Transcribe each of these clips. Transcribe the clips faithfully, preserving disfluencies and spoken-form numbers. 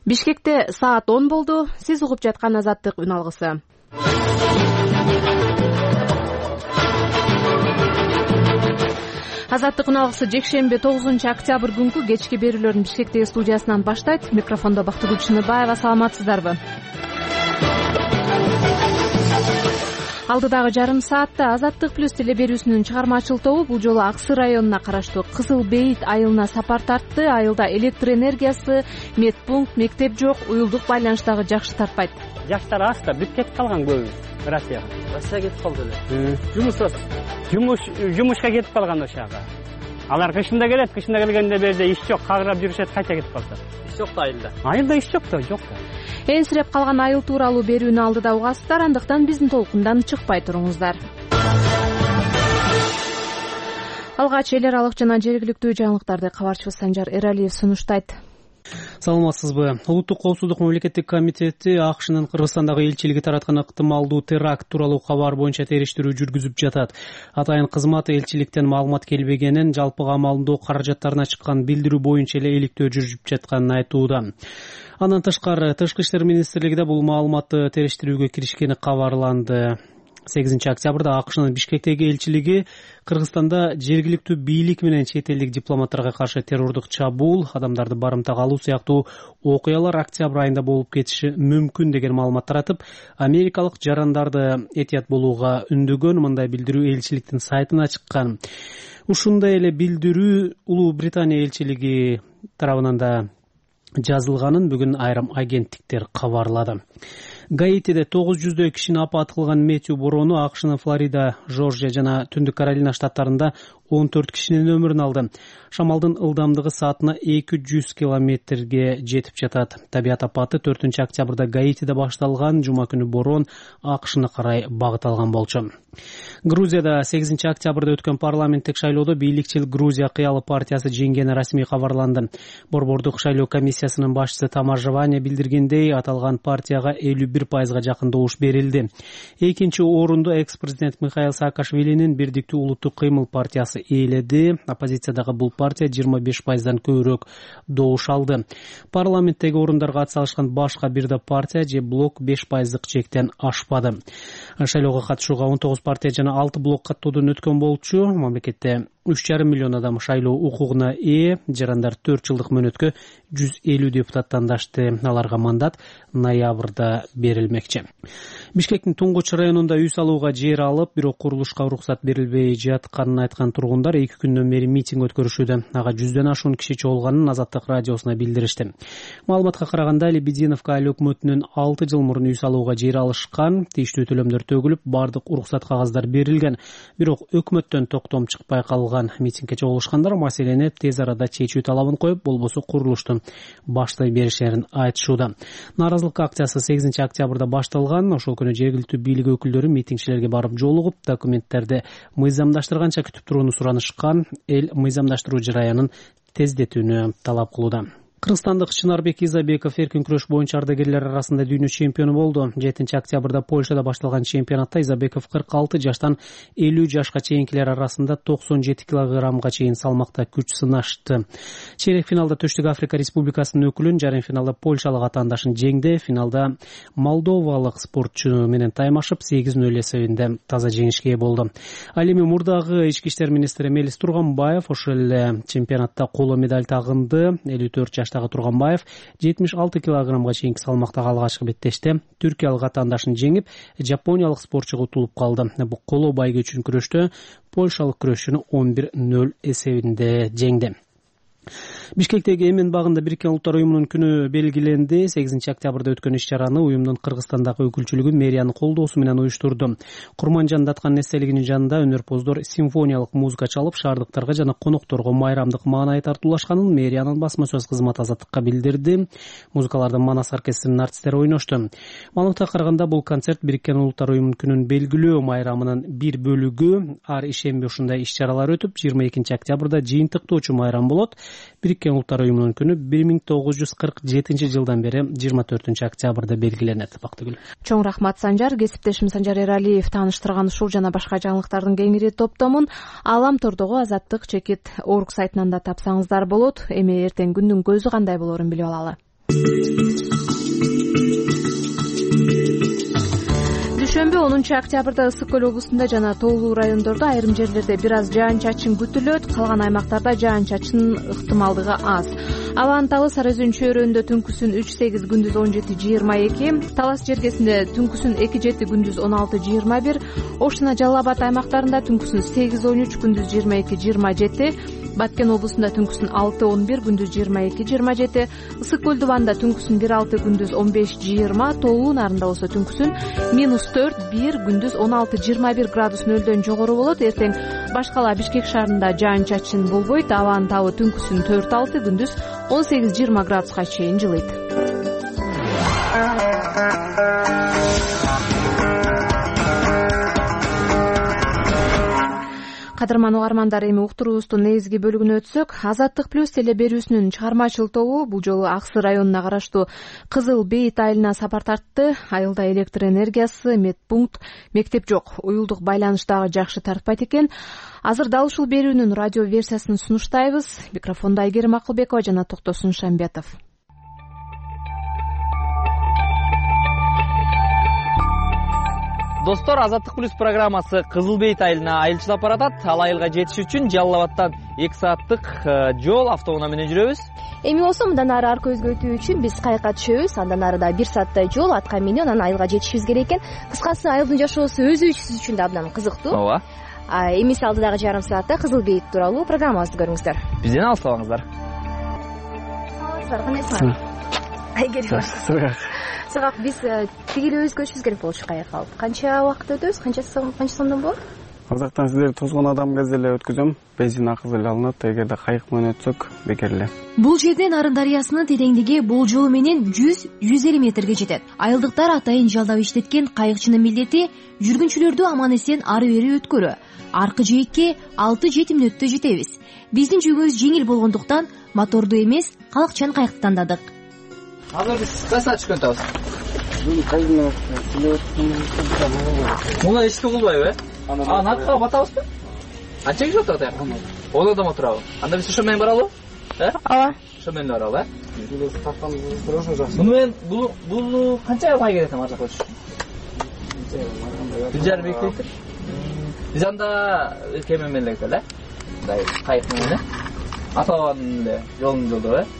Бишкекте саат он болду. Сиз угуп жаткан Азаттык үн алгысы. Азаттык үн алгысы жекшемби тогузунчу октябрь күнкү кечки берүүлөрүн Бишкектеги студиясынан баштайт. Микрофондо Бактыгүл Чыныбаева. Саламатсыздарбы? Алдыдагы жарым саатта Азаттык плюс теле берүүсүнүн чыгармачыл тобу бул жолу Ак Сый районуна караштуу Кызыл Бейит айылына сапар тартты. Айылда электр энергиясы, медпункт, мектеп жок, уюлдук байланыш дагы жакшы тартпайт. Жаштар аста бүт кетип калган көбү Россияга. Россияга кетип калды эле. Жумуш жумуш жумушка кетип калган ошага. Алар кышында келет, кышында келгенде берде иш жок, кагырап жүрүшөт, кайта кетип калса. Иш жок да айылда. Айылда иш жок да, жок да. Энсиреп калган айыл тууралуу берүүнү алдыда угасыздар, андыктан биздин толкундан чыкпай туруңуздар. Алгач эл аралык жана жергиликтүү жаңылыктарды кабарчыбыз Санжар Эралиев сунуштайт. Саламатсызбы? Улуттук коопсуздук мамлекеттик комитети АКШнын Кыргызстандагы элчилиги тараткан ыктымалдуу теракт тууралуу кабар боюнча териштирүү жүргүзүп жатат. Атайын кызмат элчиликтен маалымат келбегенин, жалпы камалдоо каражаттарына чыккан билдирүү боюнча эле иликтөө жүрүп жатканын айтууда. Андан тышкары Тышкы иштер министрлиги да бул маалыматты териштирүүгө киришкени кабарланды. сегизинчи октябрда АКШнын Бишкектеги элчилиги Кыргызстанда жергиликтүү бийлик менен чет элдик дипломаттарга каршы террордук чабуул, адамдарды барымтага алуу сыяктуу окуялар октябрь айында болуп кетиши мүмкүн деген маалымат таратып, америкалык жарандарды этият болууга үндөгөн. Мындай билдирүү элчиликтин сайтына чыккан. Ушундай эле билдирүү Улуу Британия элчилиги тарабынан да жазылганын бүгүн айрым агенттиктер кабарлады. Гаитиде тогуз жүздөй кишини апат кылган Мэтью бороону АКШнын Флорида, Жоржия жана Түндүк Каролина штаттарында он төрт кишинин өмүрүн алды. Шамалдын ылдамдыгы саатына эки жүз километрге жетип жатат. Табият апаты төртүнчү октябрда Гаитиде башталган. Жума күнү бороон АКШны карай багыт алган болчу. Грузияда сегизинчи октябрда өткөн парламенттик шайлоодо бийликчил Грузия кыялы партиясы жеңгени расмий кабарланды. Борбордук шайлоо комиссиясынын башчысы Тамар Жаваня билдиргендей, аталган партияга элүү бир пайызга жакын добуш берилди. Экинчи орунду экс-президент Михаил Саакашвилинин Бирдиктүү улуттук кыймыл партиясы ээледи. Оппозициядагы бул партия жыйырма беш пайыздан көбүрөөк добуш алды. Парламенттеги орундарга атсалышкан башка бир да партия же блок беш пайыздык чектен ашпады. Шайлоого катышууга он тогуз партия жана алты блок каттоодон өткөн болчу. Мамлекетте үч жарым миллион адам шайлоо укугуна ээ. Жарандар төрт жылдык мөөнөткө жүз элүү депутаттан дашты. Аларга мандат ноябрда берилмекчи. Бишкектин Туңгуч районунда үй салууга жер алып, бирок курулушка уруксат берилбей жатканын айткан тургундар эки күндөн бери митинг өткөрүшүүдө. Ага жүздөн ашуун киши чогулганын Азаттык радиосуна билдиришти. Маалыматка караганда, Лебединовка айыл өкмөтүнүн алты жыл мурун үй салууга жер алышкан, тийиштүү төлөмдөр төгүлүп, бардык уруксат кагаздар берилген. Бирок өкмөттөн токтом чыкпай калган. Митингге чогулушкандар маселени тез арада чечүү талабын коюп, болбосо курулушту баштай беришерин айтышууда. Нааразылык акциясы сегизинчи октябрда башталган. Ошол күнү жергиликтүү бийлик өкүлдөрү митингчилерге барып жолугуп, документтерди мыйзамдаштырганча күтүп турууну суранышкан. Эл мыйзамдаштыруу жараянын тездетүүнү талап кылууда. Кыргызстандык Чынарбек Изабеков эркин күрөш боюнча ардагерлер арасында дүйнө чемпиону болду. жетинчи октябрда Польшада башталган чемпионатта Изабеков кырк алты жаштан элүү жашка чейинкилер арасында токсон жети килограммга чейин салмакта күч сынашты. Чейрек финалда Түштүк Африка Республикасынын өкүлүн, жарым финалда польшалык атаандашын жеңди. Финалда молдовалык спортчу менен таймашып сегиз нөл эсебинде таза жеңишке ээ болду. Ал эми мурдагы ички иштер министри Мелис Турганбаев ошол эле чемпионатта коло медаль тагынды. элүү төрт жаш Турганбаев жетимиш алты килограммга чейинки салмактагы алгачкы беттеште түркиялык атаандашын жеңип, жапониялык спортчуга утулуп калды. Бул коло байгө үчүн күрөштө польшалык күрөшчүнү он бир нөл эсебинде жеңди. Бишкектеги Эмен багында Бириккен Улуттар уюмунун күнү белгиленди. сегизинчи октябрда өткөн иш-чараны уюмдун Кыргызстандагы өкүлчүлүгү мэриянын колдоосу менен уюштурду. Курманжан Даткан эстелигинин жанында өнөрпоздор симфониялык музыка чалып, шаардыктарга жана конокторго майрамдык маанай тартуулашканын мэриянын басма сөз кызматы Азаттыкка билдирди. Музыкалардын Манас оркестринин артисттери ойношту. Маалыматка караганда, бул концерт Бириккен Улуттар уюмунун күнүн белгилөө майрамынын бир бөлүгү. Ар ишемби ушундай иш-чаралар өтүп, жыйырма экинчи октябрда жыйынтыктоочу майрам болот. Бириккен Улуттар уюмунун күнү бир миң тогуз жүз кырк жетинчи жылдан бери жыйырма төртүнчү октябрда белгиленет. Бактыгүл. Чоң рахмат Санжар. Кесиптешим Санжар Эралиев тааныштырган ушул жана башка жаңылыктардын кеңири топтомун Аламтордогу Азаттык чекит орг сайтынан да тапсаңыздар болот. Эми эртең күндүн көзү кандай болоорун билип алалы. Дүйшөмбү онунчу октябрда Ысык көл облусунда жана тоолуу райондордо айрым жерлерде бир аз жаан-чачын күтүлөт, калган аймактарда жаан-чачын ыктымалдыгы аз. Абанын табы Сары Өзөн чөйрөсүндө түнкүсүн үч сегиз, күндүз он жети жыйырма эки, Талас жергесинде түнкүсүн эки жети, күндүз он алты жыйырма бир, Ошуна Жалал Абад аймактарында түнкүсүн сегиз он үч, күндүз жыйырма эки жыйырма жети, Баткен облусунда түнкүсүн алты он бир, күндүз жыйырма эки жыйырма жети, Ысык көл дубанында түнкүсүн бир алты, күндүз он беш жыйырма, Тоолуу нарында болсо түнкүсүн минус төрт бир, күндүз он алты жыйырма бир градус нөлдөн жогору болот. Эртең башкала Бишкек шаарында жаан-чачын болбойт, абанын табы түнкүсүн төрт алты, күндүз он сегиз жыйырма градуска чейин жылыйт. Кадырман угармандар, эми уктуруубуздун негизги бөлүгүнө өтсөк, Азаттык плюс теле берүүсүнүн чыгармачыл тобу бул жолу Аксы районуна караштуу Кызыл Бейит айылына сапар тартты. Айылда электр энергиясы, медпункт, мектеп жок, уюлдук байланыш дагы жакшы тартпайт экен. Азыр дал ушул берүүнүн радио версиясын сунуштайбыз. Микрофондо Айгерим Акылбекова жана Токтосун Шамбетов. Достор, Азаттык плюс программасы Кызыл Бейит айылына айылчылап баратат. Ал айылга жетиш үчүн Жалал Абадтан эки сааттык жол автоунаа менен жүрөбүз. Эми болсо мындан ары арка өзгөртүү үчүн биз кайыкка түшөбүз. Андан ары да бир сааттай жол атка минип анан айылга жетишибиз керек экен. Кыскасы, айылдын жашоосу өзүбүз үчүн да абдан кызыктуу. Ооба. Эмиси алдыдагы жарым саатта Кызыл Бейит тууралуу программабызды көрүңүздөр. Бизден алыс калыңыздар. Саламатсыздар, кандайсыңар? Айгерим. Сыргак. Сыргак, биз тигил өзгөрүшүбүз керек болчу кайыкка алып. Канча убакыт өтөбүз? Канча канча сомдон болот? Казактан сиздерди тозгон адам кезде эле өткөзөм. Бензин акысы эле алынат. Эгерде кайык менен өтсөк, бекер эле. Бул жерден Арын дарыясынын тереңдиги болжолу менен жүз жүз элүү метрге жетет. Айылдыктар атайын жалдап иштеткен кайыкчынын милдети жүргүнчүлөрдү аман эсен ары бери өткөрүү. Аркы жээкке алты жети мүнөттө жетебиз. Биздин жүгүбүз жеңил болгондуктан моторду эмес, калыкчан кайыкты тандадык. Азыр биз кайсы түшкөн атабыз? Муна эчке болбойбу, э? А, наркага батабызбы? Анча киши отурат аяк? Он адам отурабы? Анда биз ошо менен баралы? Э? Ооба. Ошо менен баралы, э? Муну менен бул канча май кетет ар жака өтүш? Бир жарым эки литр. Биз анда кеме менен эле кетели, э? Мындай кайык менен, э? Атабанын эле жолун жолдоп, э?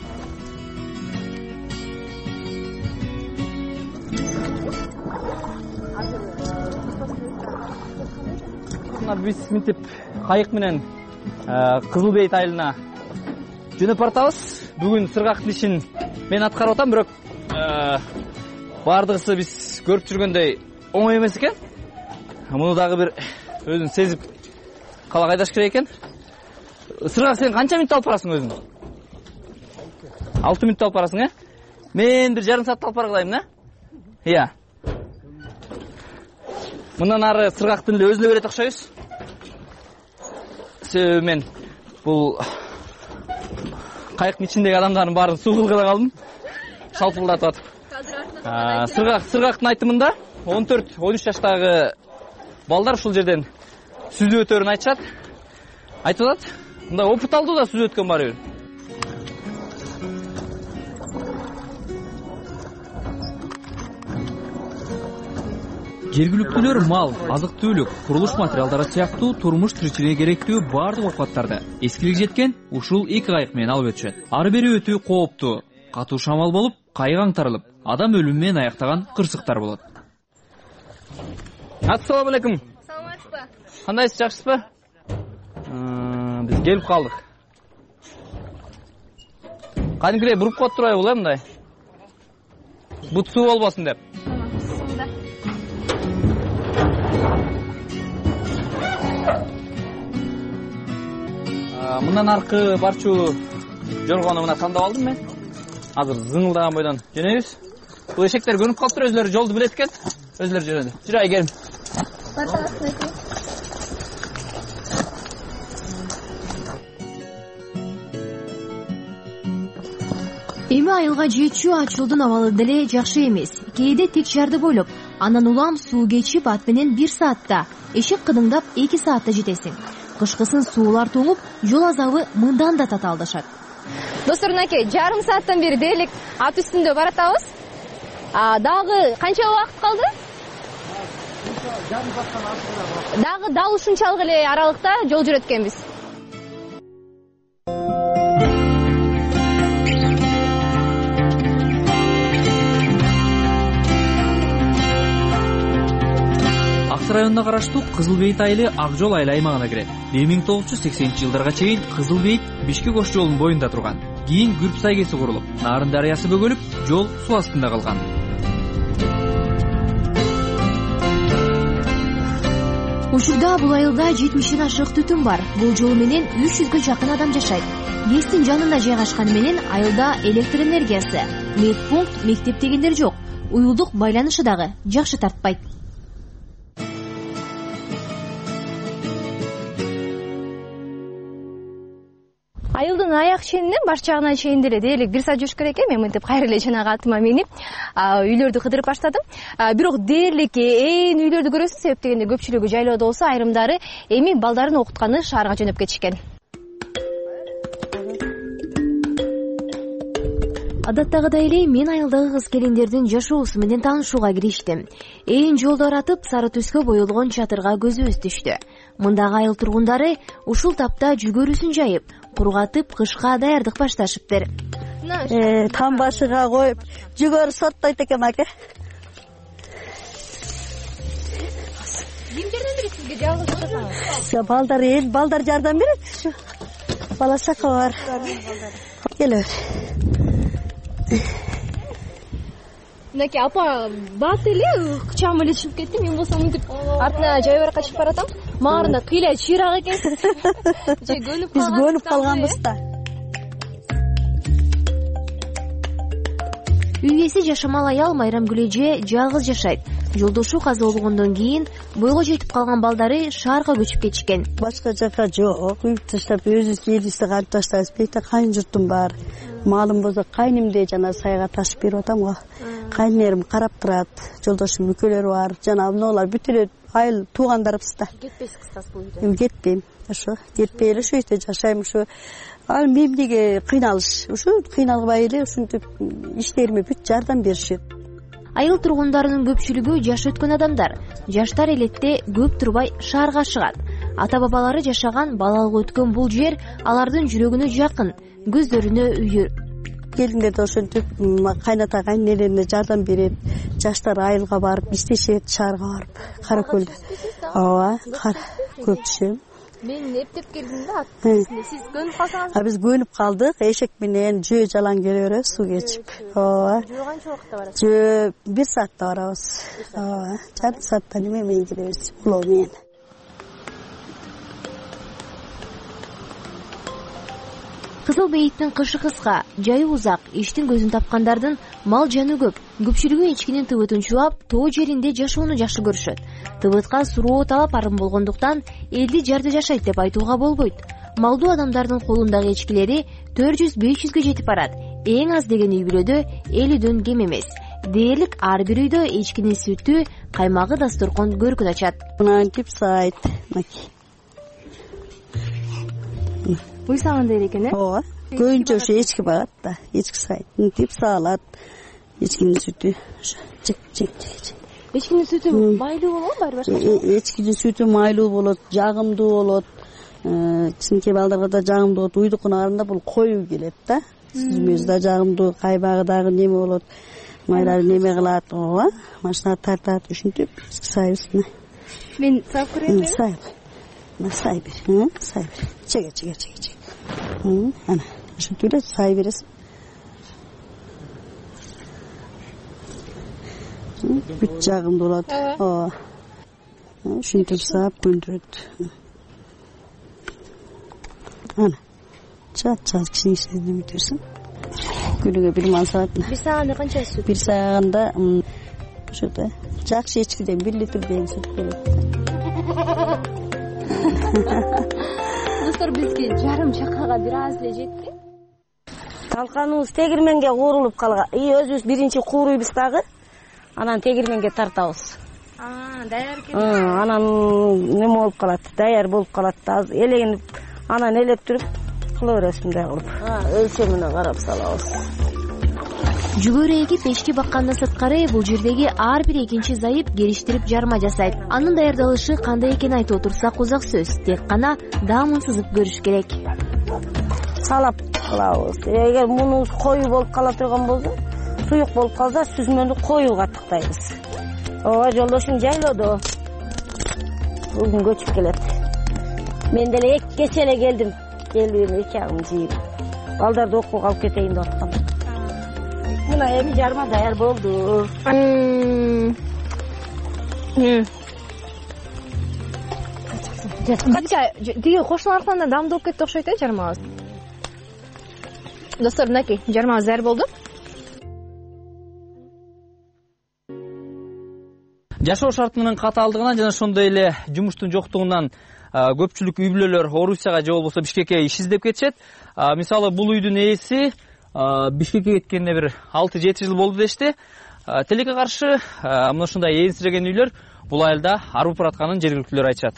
Биз мынтип кайык менен Кызыл Бейит айылына жөнөп баратабыз. Бүгүн сыргактын ишин мен аткарып атам, бирок бардыгысы биз көрүп жүргөндөй оңой эмес экен. Муну дагы бир өзүң сезип кала кайдаш керек экен. Сыргак, сен канча мүнөттө алып барасың өзүң? алты мүнөттө алып барасың, э? Мен бир жарым саатта алып бара калайм, э? Ия. Мындан ары сыргактын эле өзүнө берет окшойбуз. Себеби мен бул кайыктын ичиндеги адамдардын баарын суу кылгыла калдым. Шалпылдатып атып. Сыргак, сыргактын айтымында он төрт он үч жаштагы балдар ушул жерден сүзүп өтөрүн айтышат. Айтып атат. Мындай опыт алды да сүзүп өткөн баары бир. Жергиликтүүлөр мал, азык-түлүк, курулуш материалдары сыяктуу турмуш тиричилигине керектүү баардык оокаттарды эскилик жеткен ушул эки кайык менен алып өтүшөт. Ары бери өтүү кооптуу, катуу шамал болуп, кайык аңтарылып, адам өлүмү менен аяктаган кырсыктар болот. Ассалам алейкум. Саламатсызбы? Кандайсыз, жакшысызбы? Биз келип калдык. Кадимкидей буруп коюп турбайбы бул, э, мындай? Бут суу болбосун деп. Мындан аркы барчу жоргону мына тандап алдым мен. Азыр зыңылдаган бойдон жөнөйбүз. Бул эшектер көнүп калыптыр, өзүлөрү жолду билет экен. Өзүлөрү жөнөдү. Жүрө Айгерим. Эми айылга жетүү ачылдын абалы деле жакшы эмес. Кээде тек жарды бойлоп, анан улам суу кечип ат менен бир саатта, эшек кыдыңдап эки саатта жетесиң. Кышкысын суулар тоңуп, жол азабы мындан да татаалдашат. Достор, мынакей жарым сааттан бери дээрлик ат үстүндө баратабыз. Дагы канча убакыт калды? Дагы дал ушунчалык эле аралыкта жол жүрөт экенбиз. Аксы районуна караштуу Кызыл Бейит айылы Ак жол айыл аймагына кирет. бир миң тогуз жүз сексенинчи жылдарга чейин Кызыл Бейит Бишкек Ош жолунун боюнда турган. Кийин Күрп сайгеси курулуп, Нарын дарыясы бөгөлүп, жол суу астында калган. Учурда бул айылда жетимиштен ашык түтүн бар. Бул жол менен үч жүзгө жакын адам жашайт. ГЭСтин жанында жайгашканы менен айылда электр энергиясы, медпункт, мектеп дегендер жок. Уюлдук байланышы дагы жакшы тартпайт. Айылдын аяк ченинен баш жагына чейин деле дээрлик бир саат жүрүш керек экен. Мен мынтип кайра эле жанагы атыма минип үйлөрдү кыдырып баштадым. Бирок дээрлик ээн үйлөрдү көрөсүз, себеп дегенде көпчүлүгү жайлоодо болсо, айрымдары эми балдарын окутканы шаарга жөнөп кетишкен. Адаттагыдай эле мен айылдагы кыз келиндердин жашоосу менен таанышууга кириштим. Ээн жолду аратып, сары түскө боелгон чатырга көзүбүз түштү. Мындагы айыл тургундары ушул тапта жүгөрүсүн жайып, кургатып, кышка даярдык башташыптыр. Там башыга коюп, жүгөрү соттойт экен аке. Ким жардам берет сизге, жалгыз жашасаңыз? Балдар, эл балдар жардам берет. Ушу бала чака бар. Келер. Мынакей апа бат эле кычагым эле чыгып кетти. Мен болсом мынтип артына жайбарак качып баратам. Маарында кыйла чыйрак экен. Же көнүп калган. Биз көнүп калганбыз да. Үй ээси жашамал аял Майрамгүл эже жалгыз жашайт. Жолдошу каза болгондон кийин бойго жетип калган балдары шаарга көчүп кетишкен. Башка жака жок, үй таштап өзүбүз элибизди калып таштайбыз. Бейте кайын журтум бар. Малым болсо кайнымды жана сайга ташып берип атам го. Кайнерим карап турат, жолдошум экөөлөр бар. Жана мыналар бүт эле айыл туугандарыбыз да. Кетпейсиз кыскасы бул үйдө. Кетпейм. Ошо кетпей эле ушу үйдө жашайм. Ушу ал мемдеге кыйналыш. Ушу кыйналбай эле ушинтип иштериме бүт жардам беришет. Айыл тургундарынын көпчүлүгү жаш өткөн адамдар. Жаштар элетте көп турбай шаарга чыгат. Ата бабалары жашаган, балалык өткөн бул жер алардын жүрөгүнө жакын, көздөрүнө үйүр. Келиндер да ошентип кайната кайнелерине жардам берет. Жаштар айылга барып иштешет, шаарга барып, Каракөлдө. Ооба, көп түшөм. Мен эптеп келдим да, сиз көнүп калсаңыз? А биз көнүп калдык, эшек менен жөө жалаң келе беребиз суу кечип. Ооба. Жөө канча убакытта барасыз? Жөө бир саатта барабыз. Ооба, жарым саатта неме менен келебиз, улоо менен. Кызыл Бейиттин кышы кыска, жайы узак, иштин көзүн тапкандардын мал жаны көп. Көпчүлүгү эчкинин тыбытын чуап, тоо жеринде жашоону жакшы көрүшөт. Тыбытка суроо талап арым болгондуктан элди жарды жашайт деп айтууга болбойт. Малдуу адамдардын колундагы эчкилери төрт жүз беш жүзгө жетип барат. Эң аз деген үй бүлөдө элүүдөн кем эмес. Дээрлик ар бир үйдө эчкинин сүтү, каймагы дасторкон көркүн ачат. Мынантип сайт. Уйсаганда экен, э? Ооба. Көбүнчө ошо эчки барат да, эчки сайт. Мынтип саалат. Эчкинин сүтү. Чек, чек, чек. Эчкинин сүтү майлуу болобу, баары башкача? Эчкинин сүтү майлуу болот, жагымдуу болот. Кичинекей балдарга да жагымдуу болот. Уйдукун арында бул коюу келет да. Сүзмөсү да жагымдуу, каймагы дагы неме болот. Майлары неме кылат, ооба. Машина тартат, ушинтип сайбыз. Мен саап көрөйүнбү? Сай. Сай бер, сай бер. Чеге, чеге, чеге, чеге. Ана, ушинтип эле сай бересиң. Бүт жагымдуу болот. Ооба. Ушинтип саап көндүрөт. Ана. Чат, чат кичине неме берсең. Күнүгө бир мал саат. Бир сааганда канча сүт? Бир сааганда ошо жакшы эчкиден бир литрден сүт келет. Достор, бизге жарым чакага бир аз эле жетти. Талканыбыз тегирменге куурулуп калган. И өзүбүз биринчи кууруйбуз дагы. Анан тегирменге тартабыз. А, даяр экен. Анан неме болуп калат, даяр болуп калат. Элегинип, анан элеп туруп кыла бересиң мындай кылып. Өлчөмүнө карап салабыз. Жүгөрү эгип эчки баккандан сырткары бул жердеги ар бир экинчи зайып кериштирип жарма жасайт. Анын даярдалышы кандай экени айтып отурсак узак сөз. Тек гана даамын сызып көрүш керек. Салап кылабыз. Эгер мунубуз коюу болуп кала турган болсо, суюк болуп калса, сүзмөнү коюу каттыктайбыз. Ооба, жолдошум жайлоодо. Бүгүн көчүп келет. Мен деле эки кече эле келдим. Келбейм, эки агым жийип. Балдарды окууга алып кетейин деп аткам. Мына эми жарма даяр болду. Кача тиги кошуналардан да даамдуу болуп кетти окшойт э жармабыз. Достор, мынакей жармабыз даяр болду. Жашоо шартынын катаалдыгынан жана ошондой эле жумуштун жоктугунан көпчүлүк үй бүлөлөр Орусияга же болбосо Бишкекке иш издеп кетишет. Мисалы бул үйдүн ээси Бишкекке кеткенине бир алты жети жыл болду дешти. Тилекке каршы мына ушундай ээсиреген үйлөр бул айылда арып баратканын жергиликтүүлөр айтышат.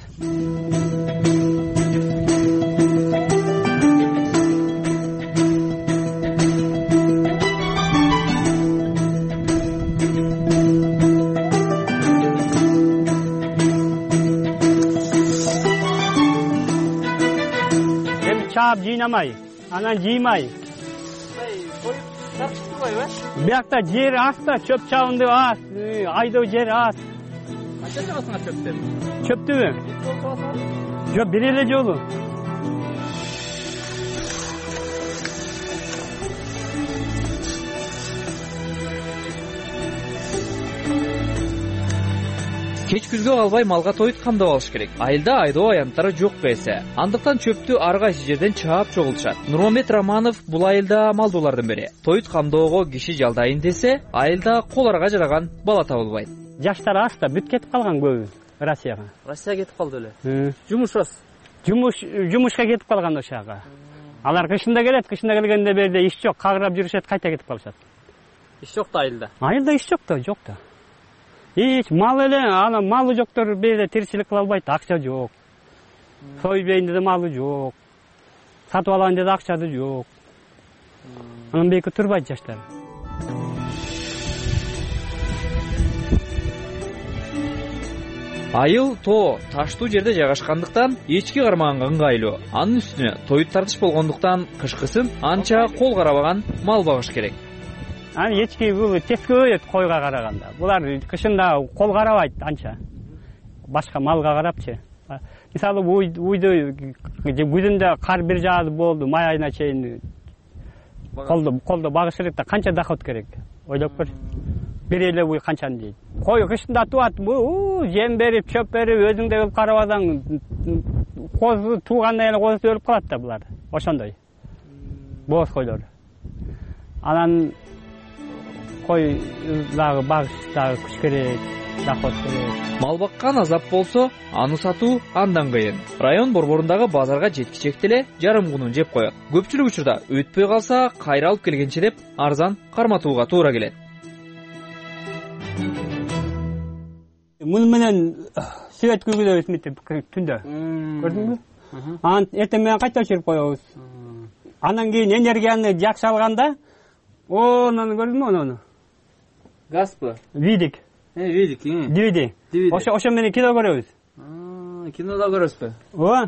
Чаап жыйнамай, анан жыймай. Биякта жер аста, чөп чабынды аз, айдоо жер аз. Канча чабасыңар чөптү? Чөптүбү? Жок, бир эле жолу. Кеч күзгө калбай малга тоют камдап алыш керек. Айылда айдоо аянттары жок бесе. Андыктан чөптү ар кайсы жерден чаап чогултушат. Нурмамет Романов бул айылда малдуулардын бири. Тоют камдоого киши жалдайын десе, айылда кол арга жараган бала табылбайт. Жаштар аста бүт кетип калган көбү Россияга. Россияга кетип калды эле. Жумушбуз. Жумуш жумушка кетип калган ошага. Алар кышында келет, кышында келгенде берде иш жок, кагырап жүрүшөт, кайта кетип калышат. Иш жок да айылда. Айылда иш жок да, жок да. Эч мал эле, ана малы жоктор берде тиричилик кыла албайт, акча жок. Сойбейинде да малы жок. Сатып алайын деди, акчасы жок. Анан бейки турбайт жаштар. Айыл тоо таштуу жерде жайгашкандыктан эчки кармаганга ыңгайлуу. Анын үстүнө тоют тартыш болгондуктан кышкысын анча кол карабаган мал багыш керек. Аны эчки бул тескөөйөт койго караганда. Булар кышында кол карабайт анча. Башка малга карапчы. Мисалы уйду күзүндө кар бир жаады болду, май айына чейин колдо колдо багыш керек да, канча доход керек. Ойлоп көр. Бир эле уй канчаны дейт. Кой кышында туат, бу жем берип, чөп берип, өзүң да өлүп карабасаң, козу туугандан эле козу өлүп калат да булар. Ошондой. Боз койлор. Анан кой дагы багыш дагы күч керек, доход керек. Мал баккан азап болсо, аны сатуу андан кыйын. Район борборундагы базарга жеткичекти эле жарым кунун жеп коет. Көпчүлүк учурда өтпөй калса, кайра алып келгенче деп арзан карматууга туура келет. Муну менен свет күгүлөбүз мынтип түндө. Көрдүңбү? Анан эртең менен кайта өчүрүп коебуз. Андан кийин энергияны жакшы алганда, онун көрдүңбү ону? Газбы? Видик. Э, видик, э. Дивиди. Ошо ошо менен кино көрөбүз. Аа, кинода көрөсүзбү? Ооба.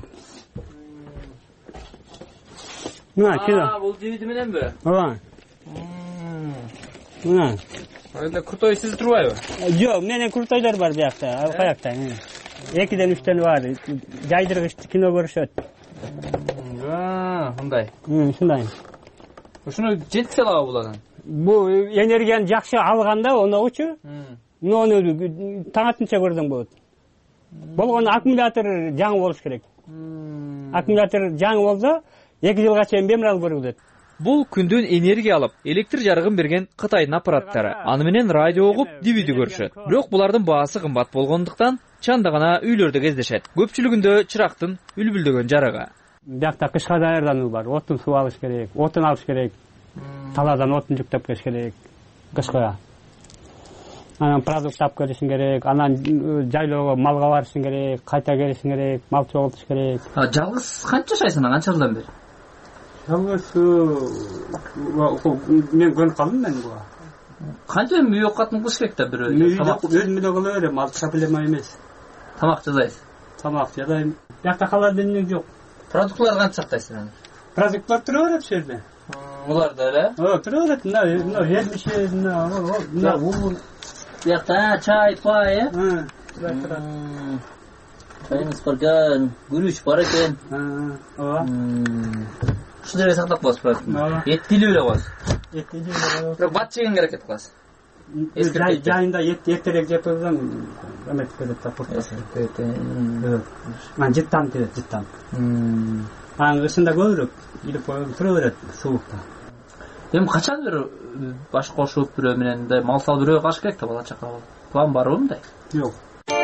Мына кино. Аа, бул дивиди мененби? Ооба. Мына. Анда крутой сиз турбайбы? Жок, менен крутойлор бар биякта, каякта. Экиден үчтөн бар. Жайдыргыч кино көрүшөт. Аа, мындай. Ушундай. Ушуну жеткизе алабы булардан? Бу энергияны жакшы алганда оночу. Муну таң атынча көрсөң болот. Болгону аккумулятор жаңы болуш керек. Аккумулятор жаңы болсо, эки жылга чейин бемерал көрүлөт. Бул күндүн энергия алып, электр жарыгын берген Кытайдын аппараттары. Аны менен радио угуп, дивиди көрүшөт. Бирок булардын баасы кымбат болгондуктан чанда гана үйлөрдө кездешет. Көпчүлүгүндө чырактын үлбүлдөгөн жарыгы. Биякта кышка даярдануу бар. Отун суу алыш керек, отун алыш керек. Талаадан отун жүктөп келиш керек кышка. Анан продукт тап келишиң керек, анан жайлоого малга барышың керек, кайта келишиң керек, мал чогултуш керек. А жалгыз канча жашайсың, канча жылдан бери? жалгыз мен көнүп калдым мен буга. Канча үй окатын кылыш керек да бирөө? Тамак өзүм эле кыла берем, ал проблема эмес. Тамак жасайсыз? Тамак жасайм. Биякта холодильник жок. Продуктларды канча сактайсыз анан? Продуктлар тура берет ушул жерде. Улар да эле? Оо, тура берет. Мына, мына жермиши, мына, мына уун. Биякта чай, пай, э? Ха, тура тура. Чайыңыз бар экен, күрүч бар экен. Ооба. Ушул жерге сактап коесуз продуктты. Этти эле коесуз. Этти эле. Бирок бат жегенге аракет кыласыз. Жайында эртерээк жеп койсоң эмет берет да куртат. Ман жыттан берет, жыттан. Анын кышында көбүрөөк илип коюп тура берет сууукта. Эми качан бир баш кошуп бирөө менен мындай мал салып бирөө калыш керек да бала чака. План барбы мындай? Жок.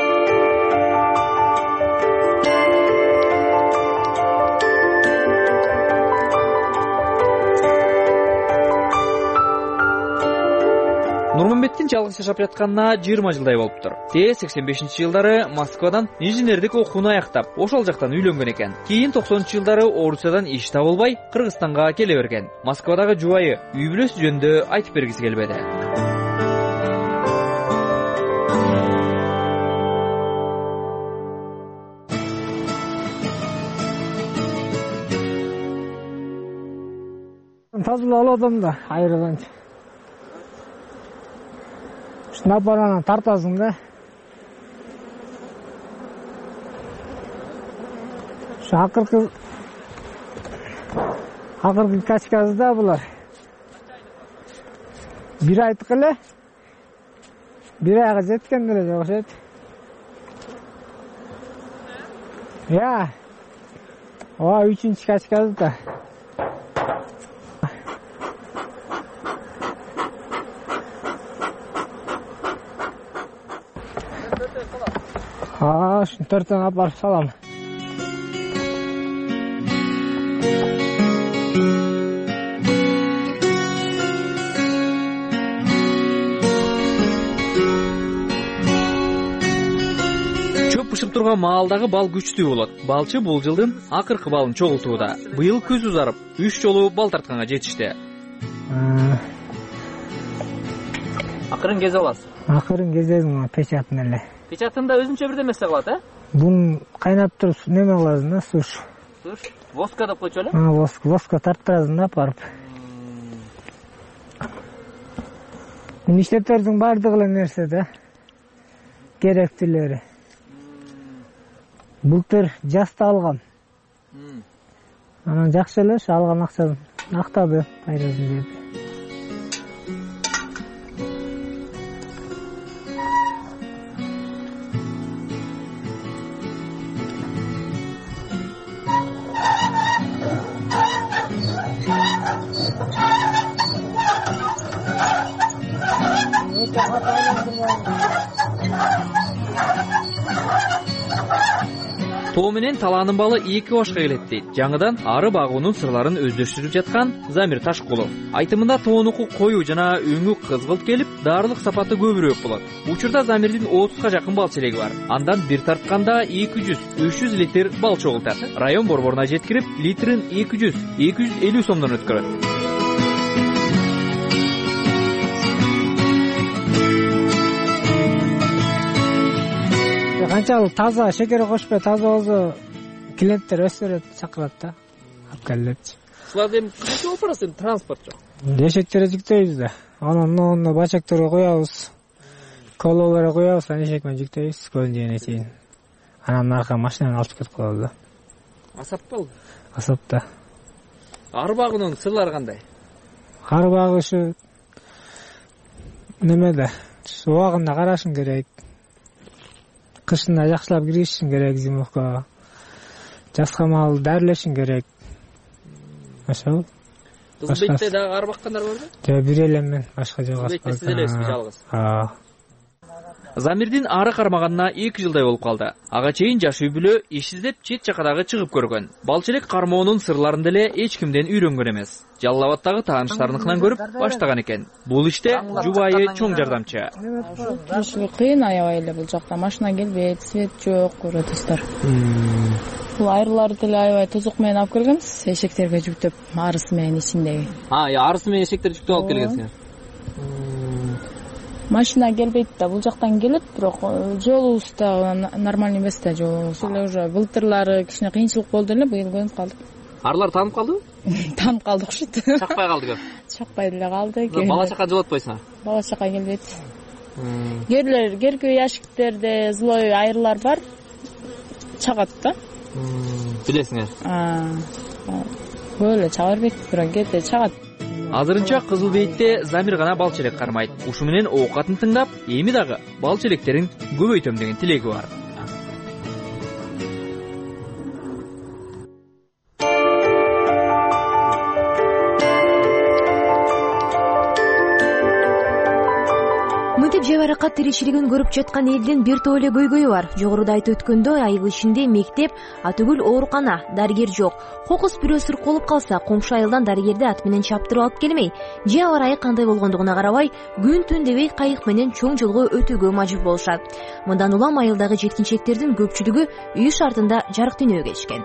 Нурмамбеттин жалгыз жашап жатканына жыйырма жылдай болуптур. Те сексен бешинчи жылдары Москвадан инженердик окууну аяктап, ошол жактан үйлөнгөн экен. Кийин токсонунчу жылдары Орусиядан иш табылбай, Кыргызстанга келе берген. Москвадагы жубайы үй бүлөсү жөнүндө айтып бергиси келбеди. Тазылап алам да, айрылганча. Шунап баранан тартасың да. Шу акыркы акыркы качкасы да булар. Бир айдык эле. Бир айга жеткен деле жок окшойт. Я. Ооба, үчүнчү качкасы да. Aa, şunu törtten apar salam. Чөп бышып турган маалдагы бал күчтүү болот. Балчы бул жылдын акыркы балын чогултууда. Быйыл күз узарып, үч жолу бал тартканга жетишти. Акырын кезе аласыз? Акырын кезедим печатын эле. Печатында өзүнчө бир нерсе кылат, э? Бун кайнап туруп неме кыласың да, суш. Суш? Воска деп койчу эле? А, воска, воска тарттырасың да барып. Ништептердин бардыгы эле нерсе да. Керектүүлөрү. Былтыр жаста алгам. Анан жакшы эле алган акчаны актады, пайдасын берди. Тоо менен талаанын балы эки башка келет дейт. Жаңыдан ары багуунун сырларын өздөштүрүп жаткан Замир Ташкулов. Айтымында тоонуку коюу жана өңү кызгылт келип, дарылык сапаты көбүрөөк болот. Учурда Замирдин отузга жакын бал челеги бар. Андан бир тартканда эки жүз үч жүз литр бал чогултат. Район борборуна жеткирип, литрин эки жүз эки жүз элүү сомдон өткөрөт. Канчалык таза, шекер кошпой таза болсо клиенттер өстөрөт, чакырат да. Алып келет. Силерде кантип алып барасыз транспорт жок? Эшектерге жүктөйбүз да. Анан ону бачактерге коебуз. Кололорго коебуз, анан эшек менен жүктөйбүз көлүн жегене чейин. Анан арка машинаны алып кетип коебуз да. Асап болду. Асап да. Ары багуунун сырлары кандай? Ары багышы немеде? Убагында карашың керек. Кышында жакшылап киришиң керек зимовкага. Жазга маал дарылешиң керек. Ошол. Кызбетте дагы ары баккандар барбы? Жок, бир эле мен, башка жок. Кызбетте сиз элесизби жалгыз? Аа. Замирдин ары кармаганына эки жылдай болуп калды. Ага чейин жаш үй бүлө иш издеп чет жакадагы чыгып көргөн. Балчылык кармоонун сырларын деле эч кимден үйрөнгөн эмес. Жалал Абадтагы тааныштарыныкынан көрүп баштаган экен. Бул иште жубайы чоң жардамчы. Кыйын аябай эле бул жакта машина келбейт, свет жок, көрөтүздөр. бул айырларды деле аябай тозок менен алып келгенбиз, эшектерге жүктөп, арысы менен ичиндеги. А, арысы менен эшектерди жүктөп алып келгенсиңер. Машина келбейт да, бул жактан келет, бирок жолубуз да нормальный эмес да, жолубуз эле уже былтырлары кичине кыйынчылык болду эле, быйыл көнүп калдык. Арлар таанып калдыбы? Таанып калды окшойт. Чакпай калды көп. Чакпай деле калды. Бала чака жолотпойсуңар? Бала чака келбейт. Керлер, керкөө яшиктерде злой айырлар бар. Чагат да. Билесиңер? Көп эле чага бербейт, бирок кээде чагат. Азырынча Кызыл Бейтте Замир гана бал челек кармайт. Ушу менен оокатын тыңдап, эми дагы бал челектерин көбөйтөм деген тилеги бар. Мынтип жайбаракат тиричилигин көрүп жаткан элдин бир топ эле көйгөйү бар. Жогоруда айтып өткөндөй, айыл ичинде мектеп, атүгүл оорукана, дарыгер жок. Кокус бирөө сырколуп калса, коңшу айылдан дарыгерди ат менен чаптырып алып келмей, же аба ырайы кандай болгондугуна карабай, күн түн дебей кайык менен чоң жолго өтүүгө мажбур болушат. Мындан улам айылдагы жеткинчектердин көпчүлүгү үй шартында жарык дүйнөгө кечкен.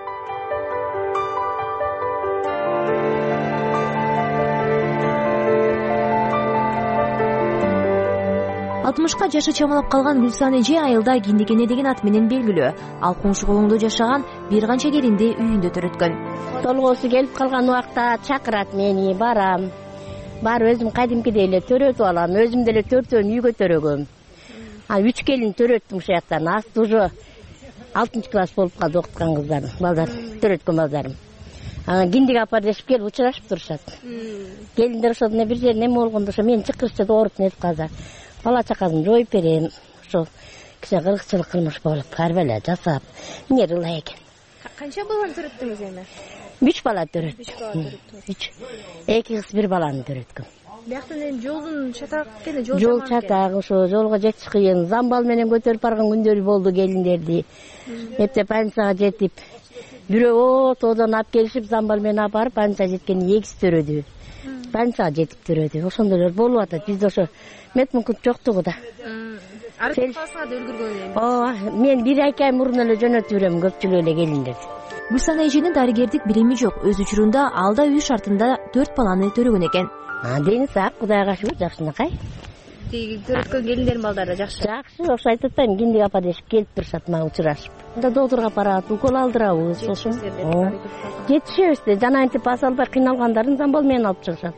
алтымышка жашы чамалап калган Гүлсан эже айылда Киндикене деген ат менен белгилүү. Ал коңшу колуңдо жашаган бир канча келинди үйүндө төрөткөн. Толгосу келип калган убакта чакырат мени, барам. Барып өзүм кадимкидей эле төрөтүп алам, өзүм деле төртөөн үйгө төрөгөм. А үч келин төрөттүм ушул жактан. Асты уже алтынчы класс болуп калды окуткан кыздар, балдар, төрөткөн балдарым. Анан Киндик апа дешип келип учурашып турушат. Келиндер ошол бир жерде неме болгондо ошо мени чакырышат, ооруп нетип калса. Бала чакасын жоюп берем. Ошо кичине кыргызчылык кылмыш болуп, карбеле жасап, эмне ылай экен. Канча баланы төрөттүңүз эми? үч бала төрөттүм. үч. эки кыз бир баланы төрөткөм. Бияктан эми жолдун чатак экен, жол жол чатак, ошо жолго жетиш кыйын. Замбал менен көтөрүп барган күндөрү болду келиндерди. Эптеп станцияга жетип, бирөө тоодон алып келишип, замбал менен алып барып, станцияга жеткенде экиси төрөдү. Станцияга жетип төрөдү. Ошондойлор болуп атат. Бизде ошо метмункут жоктугу да. Арып калсаңар да өлгөргөн эми. Ооба, мен бир эки ай мурун эле жөнөтүп берем көпчүлүк эле келиндерди. Гүлсан эженин дарыгердик билими жок. Өз учурунда алда үй шартында төрт баланы төрөгөн экен. А, дени сак, Кудайга шүгүр, жакшынакай. Тиги төрөткөн келиндердин балдары жакшы. Жакшы, ошо айтып атпаймынбы, Киндик апа дешип келип турушат, мага учурашып. Да доктурга апарат, укол алдырабыз, ошо. Жетишебиз да, жана антип аса албай кыйналгандарын замбал менен алып чыгышат.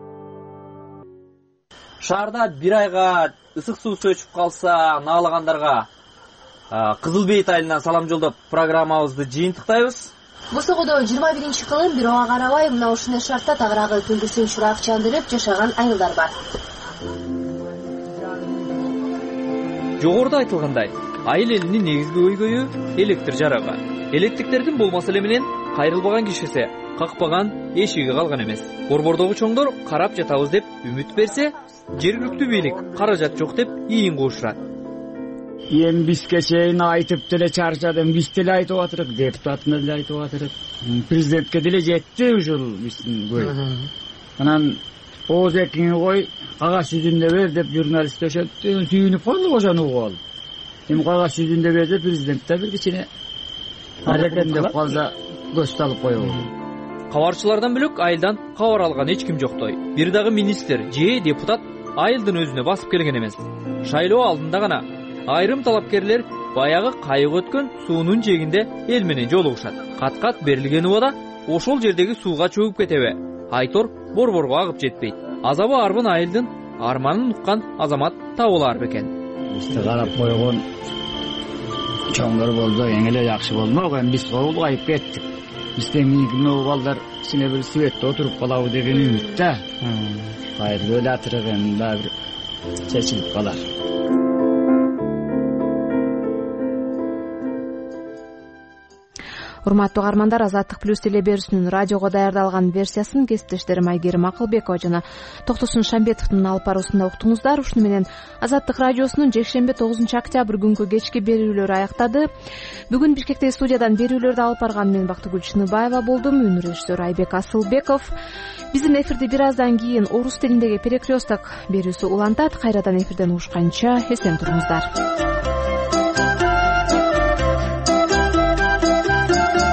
Шаарда бир айга ысык суу өчүп калса, наалагандарга Кызыл Бейт айылынан салам жолдоп программабызды жыйынтыктайбыз. Босогодо жыйырма биринчи кылым бирөөгө карабай мына ушундай шартта тагыраагы күндүсүн шурак чандырып жашаган айылдар бар. Жогоруда айтылгандай, айыл элинин негизги көйгөйү электр жарыгы. Электиктердин болмаса эле менен кайрылбаган кишиси, какпаган эшиги калган эмес. Борбордогу чоңдор карап жатабыз деп үмүт берсе, жергиликтүү бийлик каражат жок деп ийин куушурат. Эми бизге чейин айтып деле чарчадым, биз деле айтып атырык, депутатына деле айтып атырык, президентке деле жетти ушул биздин көй. Анан ооз экиңи кой, кагаз жүзүндө бер деп журналист өшөттү, сүйүнүп калдык ошону угуп алып. Эми кагаз жүзүндө бер деп президент да бир кичине аракеттеп калса көз салып коебуз. Кабарчылардан бөлөк айылдан кабар алган эч ким жоктой. Бир дагы министр же депутат айылдын өзүнө басып келген эмес. Шайлоо алдында гана айрым талапкерлер баягы кайык өткөн суунун жээгинде эл менен жолугушат. Кат-кат берилген убада ошол жердеги сууга чөгүп кетеби? Айтор борборго агып жетпейт. Азабы арбын айылдын арманын уккан азамат табылар бекен. Бизди карап койгон чоңдор болду, эң эле жакшы болмок, биз улгайып кеттик. Бизден кийинки балдар кичине бир светте отуруп калабы деген үмүт да. Кайрылып эле атырык эми дагы бир чечилип калар. Урматтуу угармандар, Азаттык плюс телеберүүсүнүн радиого даярдалган версиясын кесиптештерим Айгерим Акылбекова жана Токтосун Шамбетовдун алып баруусунда уктуңуздар. Ушуну менен Азаттык радиосунун жекшемби тогузунчу октябрь күнгү кечки берүүлөрү аяктады. Бүгүн Бишкектеги студиядан берүүлөрдү алып барган мен Бактыгүл Чыныбаева болдум. Үн режиссер Айбек Асылбеков. Биздин эфирди бир аздан кийин орус тилиндеги перекресток берүүсү улантат. Кайрадан эфирден угушканча эсен туруңуздар.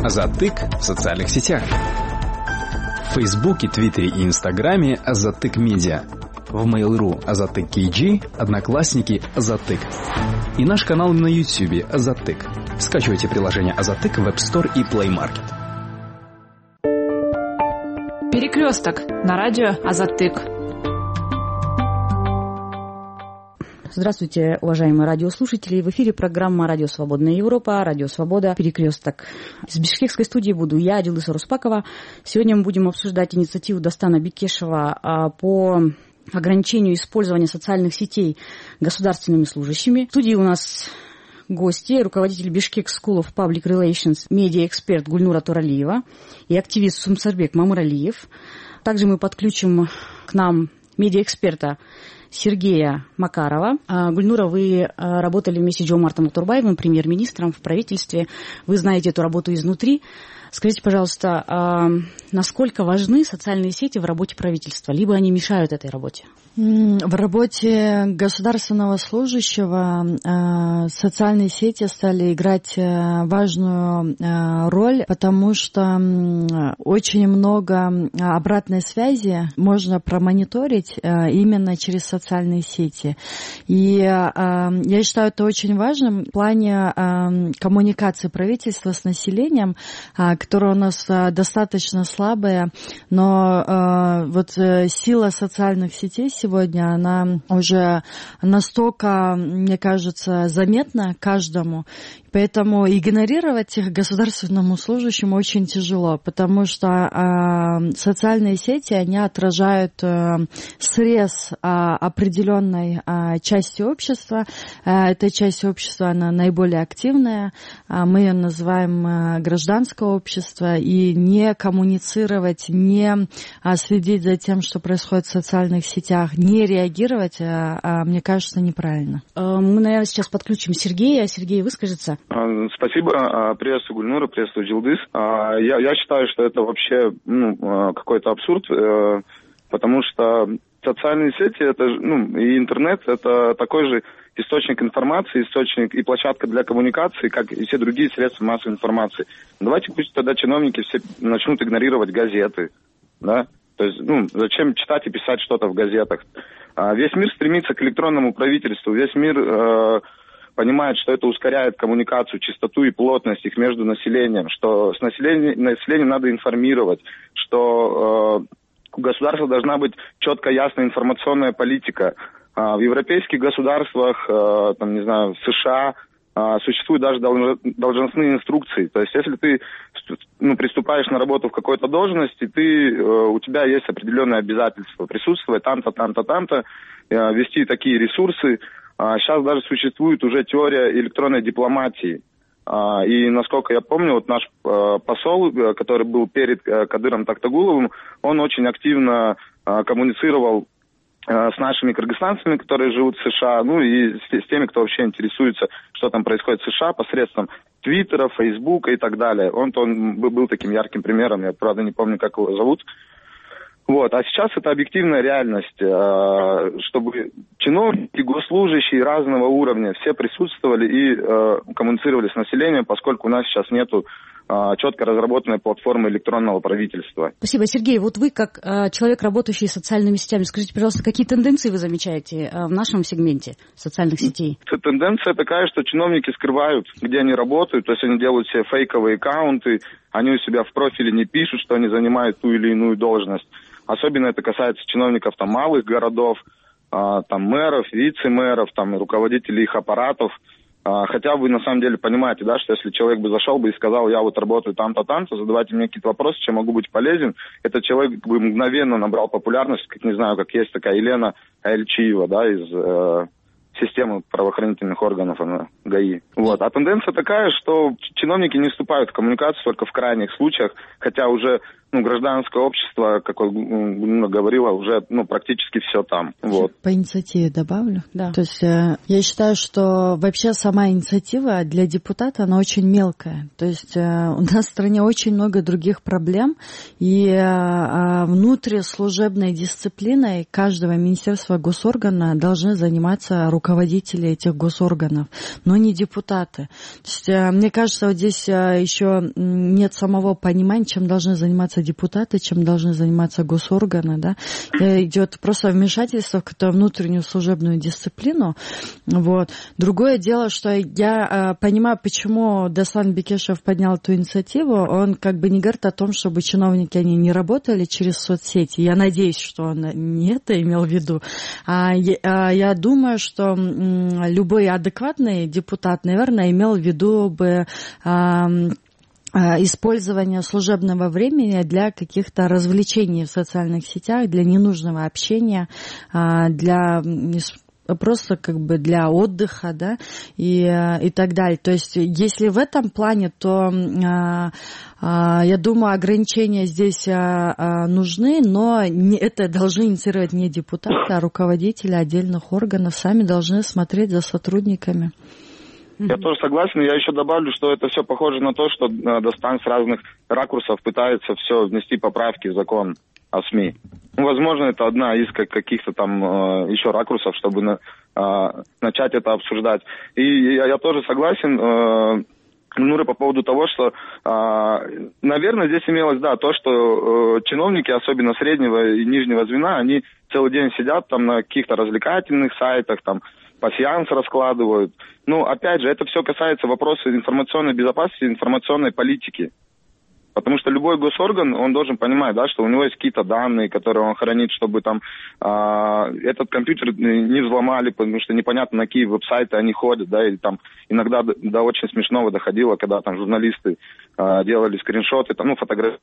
Азаттык в социальных сетях. В Фейсбуке, Твиттере и Инстаграме Азаттык Медиа. В Mail.ru Азаттык кей джи, Одноклассники Азаттык. И наш канал на Ютьюбе Азаттык. Скачивайте приложение Азаттык в App Store и Play Market. Перекресток на радио Азаттык. Здравствуйте, уважаемые радиослушатели. В эфире программа «Радио Свободная Европа», «Радио Свобода», «Перекресток». Из бишкекской студии буду я, Дилыса Руспакова. Сегодня мы будем обсуждать инициативу Дастана Бекешева по ограничению использования социальных сетей государственными служащими. В студии у нас гости, руководитель Бишкек School of Public Relations, медиа-эксперт Гульнура Туралиева и активист Сумсарбек Мамыралиев. Также мы подключим к нам медиа-эксперта Сергея Макарова. Гульнура, вы работали вместе с Жомартом Утурбаевым, премьер-министром в правительстве. Вы знаете эту работу изнутри. Скажите, пожалуйста, насколько важны социальные сети в работе правительства? Либо они мешают этой работе? В работе государственного служащего социальные сети стали играть важную роль, потому что очень много обратной связи можно промониторить именно через социальные сети. И я считаю это очень важным в плане коммуникации правительства с населением, которая у нас достаточно слабая, но вот сила социальных сетей сегодня, она уже настолько, мне кажется, заметна каждому. Поэтому игнорировать их государственному служащему очень тяжело, потому что э, социальные сети, они отражают э, срез э, определенной э, части общества. Э, эта часть общества, она наиболее активная. Э, мы ее называем э, гражданское общество. И не коммуницировать, не э, следить за тем, что происходит в социальных сетях, не реагировать, э, э, мне кажется, неправильно. Э, мы, наверное, сейчас подключим Сергея. Сергей выскажется. Спасибо. Приветствую Гульнура, приветствую Джилдыс. Я, я считаю, что это вообще ну, какой-то абсурд, потому что социальные сети это, ну, и интернет – это такой же источник информации, источник и площадка для коммуникации, как и все другие средства массовой информации. Давайте пусть тогда чиновники все начнут игнорировать газеты, да? То есть, ну, зачем читать и писать что-то в газетах? Весь мир стремится к электронному правительству, весь мир э, понимает, что это ускоряет коммуникацию, чистоту и плотность их между населением, что с населением, населением надо информировать, что э, у государства должна быть четко ясная информационная политика. Э, в европейских государствах, э, там, не знаю, в США э, существуют даже должностные инструкции. То есть, если ты ну, приступаешь на работу в какой-то должности, ты, э, у тебя есть определенные обязательства присутствовать там-то, там-то, там-то, э, вести такие ресурсы. Сейчас даже существует уже теория электронной дипломатии. И, насколько я помню, вот наш посол, который был перед Кадыром Тактагуловым, он очень активно коммуницировал с нашими кыргызстанцами, которые живут в США, ну и с теми, кто вообще интересуется, что там происходит в США, посредством Твиттера, Фейсбука и так далее. Он-то он был таким ярким примером, я, правда, не помню, как его зовут. Вот. А сейчас это объективная реальность, чтобы чиновники, госслужащие разного уровня все присутствовали и коммуницировали с населением, поскольку у нас сейчас нету четко разработанной платформы электронного правительства. Спасибо, Сергей. Вот вы, как человек, работающий социальными сетями, скажите, пожалуйста, какие тенденции вы замечаете в нашем сегменте социальных сетей? Тенденция такая, что чиновники скрывают, где они работают, то есть они делают себе фейковые аккаунты, они у себя в профиле не пишут, что они занимают ту или иную должность. Особенно это касается чиновников там, малых городов, а, там, мэров, вице-мэров, там, руководителей их аппаратов. А, хотя вы на самом деле понимаете, да, что если человек бы зашел бы и сказал, я вот работаю там-то, там-то, задавайте мне какие-то вопросы, чем могу быть полезен, этот человек бы мгновенно набрал популярность, как не знаю, как есть такая Елена Айльчиева, да, из э, системы правоохранительных органов, она, ГАИ. Вот. А тенденция такая, что чиновники не вступают в коммуникацию только в крайних случаях, хотя уже ну, гражданское общество, как Гульнура говорила, уже ну, практически все там. Вот. По инициативе добавлю. Да. То есть э, я считаю, что вообще сама инициатива для депутата, она очень мелкая. То есть э, у нас в стране очень много других проблем, и э, внутрислужебной дисциплиной каждого министерства, госоргана должны заниматься руководители этих госорганов, но не депутаты. То есть э, мне кажется, вот здесь э, еще нет самого понимания, чем должны заниматься депутаты, чем должны заниматься госорганы, да, идет просто вмешательство в какую-то внутреннюю служебную дисциплину, вот. Другое дело, что я э, понимаю, почему Даслан Бекешев поднял эту инициативу, он как бы не говорит о том, чтобы чиновники, они не работали через соцсети, я надеюсь, что он не это имел в виду, а, я, я думаю, что м, любой адекватный депутат, наверное, имел в виду бы э, использование служебного времени для каких-то развлечений в социальных сетях, для ненужного общения, для просто как бы для отдыха, да, и, и так далее. То есть, если в этом плане, то я думаю, ограничения здесь нужны, но это должны инициировать не депутаты, а руководители отдельных органов, сами должны смотреть за сотрудниками. Я тоже согласен. Я еще добавлю, что это все похоже на то, что Дастан с разных ракурсов пытается все внести поправки в закон о СМИ. Ну, возможно, это одна из каких-то там э, еще ракурсов, чтобы на, э, начать это обсуждать. И я, я тоже согласен, э, Нура, по поводу того, что, э, наверное, здесь имелось, да, то, что э, чиновники, особенно среднего и нижнего звена, они целый день сидят там на каких-то развлекательных сайтах, там, пасьянс раскладывают. Ну, опять же, это все касается вопроса информационной безопасности, информационной политики. Потому что любой госорган, он должен понимать, да, что у него есть какие-то данные, которые он хранит, чтобы там э, этот компьютер не взломали, потому что непонятно, на какие веб-сайты они ходят, да, или там иногда до, до очень смешного доходило, когда там журналисты э, делали скриншоты, там, ну, фотографии,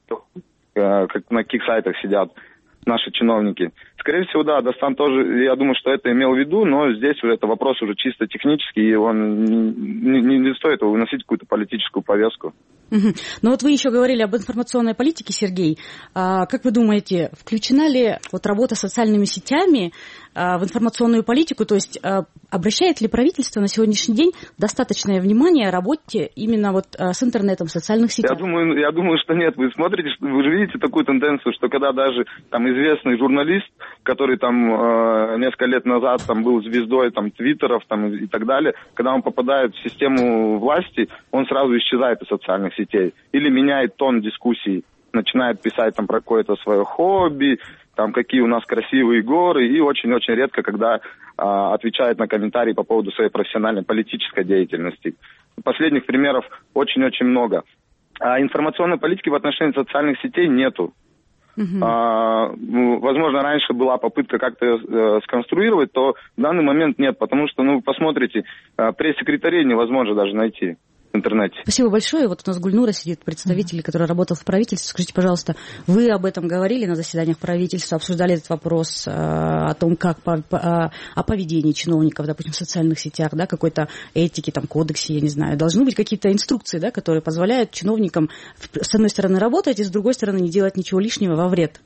э, как, на каких сайтах сидят наши чиновники. Скорее всего, да, Дастан тоже, я думаю, что это имел в виду, но здесь уже это вопрос уже чисто технический, и он не, не, не стоит его выносить в какую-то политическую повестку. Угу. Но вот вы еще говорили об информационной политике, Сергей. А, как вы думаете, включена ли вот работа с социальными сетями а, в информационную политику? То есть а, обращает ли правительство на сегодняшний день достаточное внимание работе именно вот а, с интернетом, в социальных сетях? Я думаю, я думаю, что нет. Вы смотрите, вы же видите такую тенденцию, что когда даже там известный журналист, который там э, несколько лет назад там был звездой там твиттеров там и, и так далее, когда он попадает в систему власти, он сразу исчезает из социальных сетей или меняет тон дискуссий, начинает писать там про какое-то свое хобби, там какие у нас красивые горы, и очень-очень редко, когда э, отвечает на комментарии по поводу своей профессиональной политической деятельности. Последних примеров очень-очень много. А информационной политики в отношении социальных сетей нету. Uh-huh. А, ну, возможно, раньше была попытка как-то э, сконструировать, то в данный момент нет, потому что, ну, посмотрите, э, пресс-секретарей невозможно даже найти в интернете. Спасибо большое. Вот у нас Гульнура сидит, представитель, который работал в правительстве. Скажите, пожалуйста, вы об этом говорили на заседаниях правительства, обсуждали этот вопрос э, о том, как по, по, о поведении чиновников, допустим, в социальных сетях, да, какой-то этики, там, кодексе, я не знаю. Должны быть какие-то инструкции, да, которые позволяют чиновникам, с одной стороны, работать, и с другой стороны, не делать ничего лишнего во вред.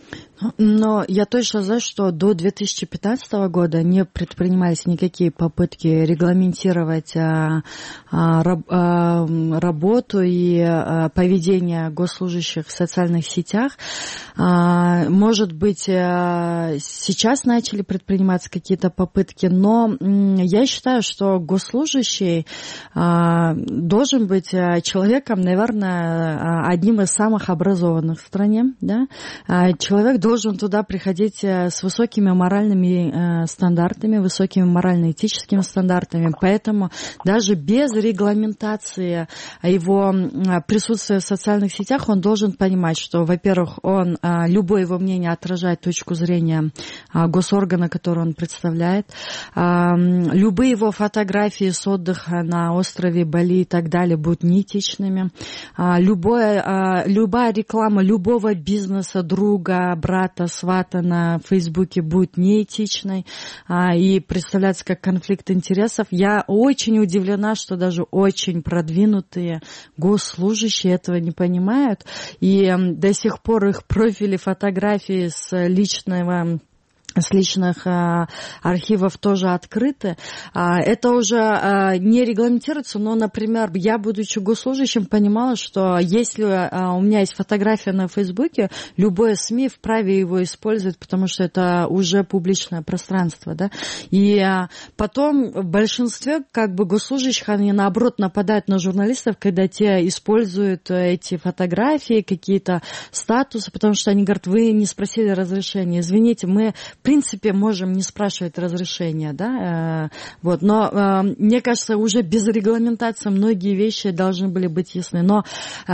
Но я точно знаю, что до две тысячи пятнадцатого года не предпринимались никакие попытки регламентировать а, а, раб, а, работу и а, поведение госслужащих в социальных сетях. А, может быть, а, сейчас начали предприниматься какие-то попытки, но м, я считаю, что госслужащий а, должен быть человеком, наверное, одним из самых образованных в стране. Да? А, человек должен туда приходить с высокими моральными стандартами, высокими морально-этическими стандартами. Поэтому даже без регламентации его присутствия в социальных сетях он должен понимать, что, во-первых, он, любое его мнение отражает точку зрения госоргана, который он представляет. Любые его фотографии с отдыха на острове Бали и так далее будут неэтичными. Любое, любая реклама любого бизнеса, друга, брата, брата, свата на Фейсбуке будет неэтичной а, и представляется как конфликт интересов. Я очень удивлена, что даже очень продвинутые госслужащие этого не понимают. И э, до сих пор их профили, фотографии с личного... с личных а, архивов тоже открыты. А, это уже а, не регламентируется, но, например, я, будучи госслужащим, понимала, что если а, у меня есть фотография на Фейсбуке, любое СМИ вправе его использовать, потому что это уже публичное пространство, да. И а, потом в большинстве как бы госслужащих, они наоборот нападают на журналистов, когда те используют эти фотографии, какие-то статусы, потому что они говорят, вы не спросили разрешения, извините, мы в принципе, можем не спрашивать разрешения, да, вот, но мне кажется, уже без регламентации многие вещи должны были быть ясны, но,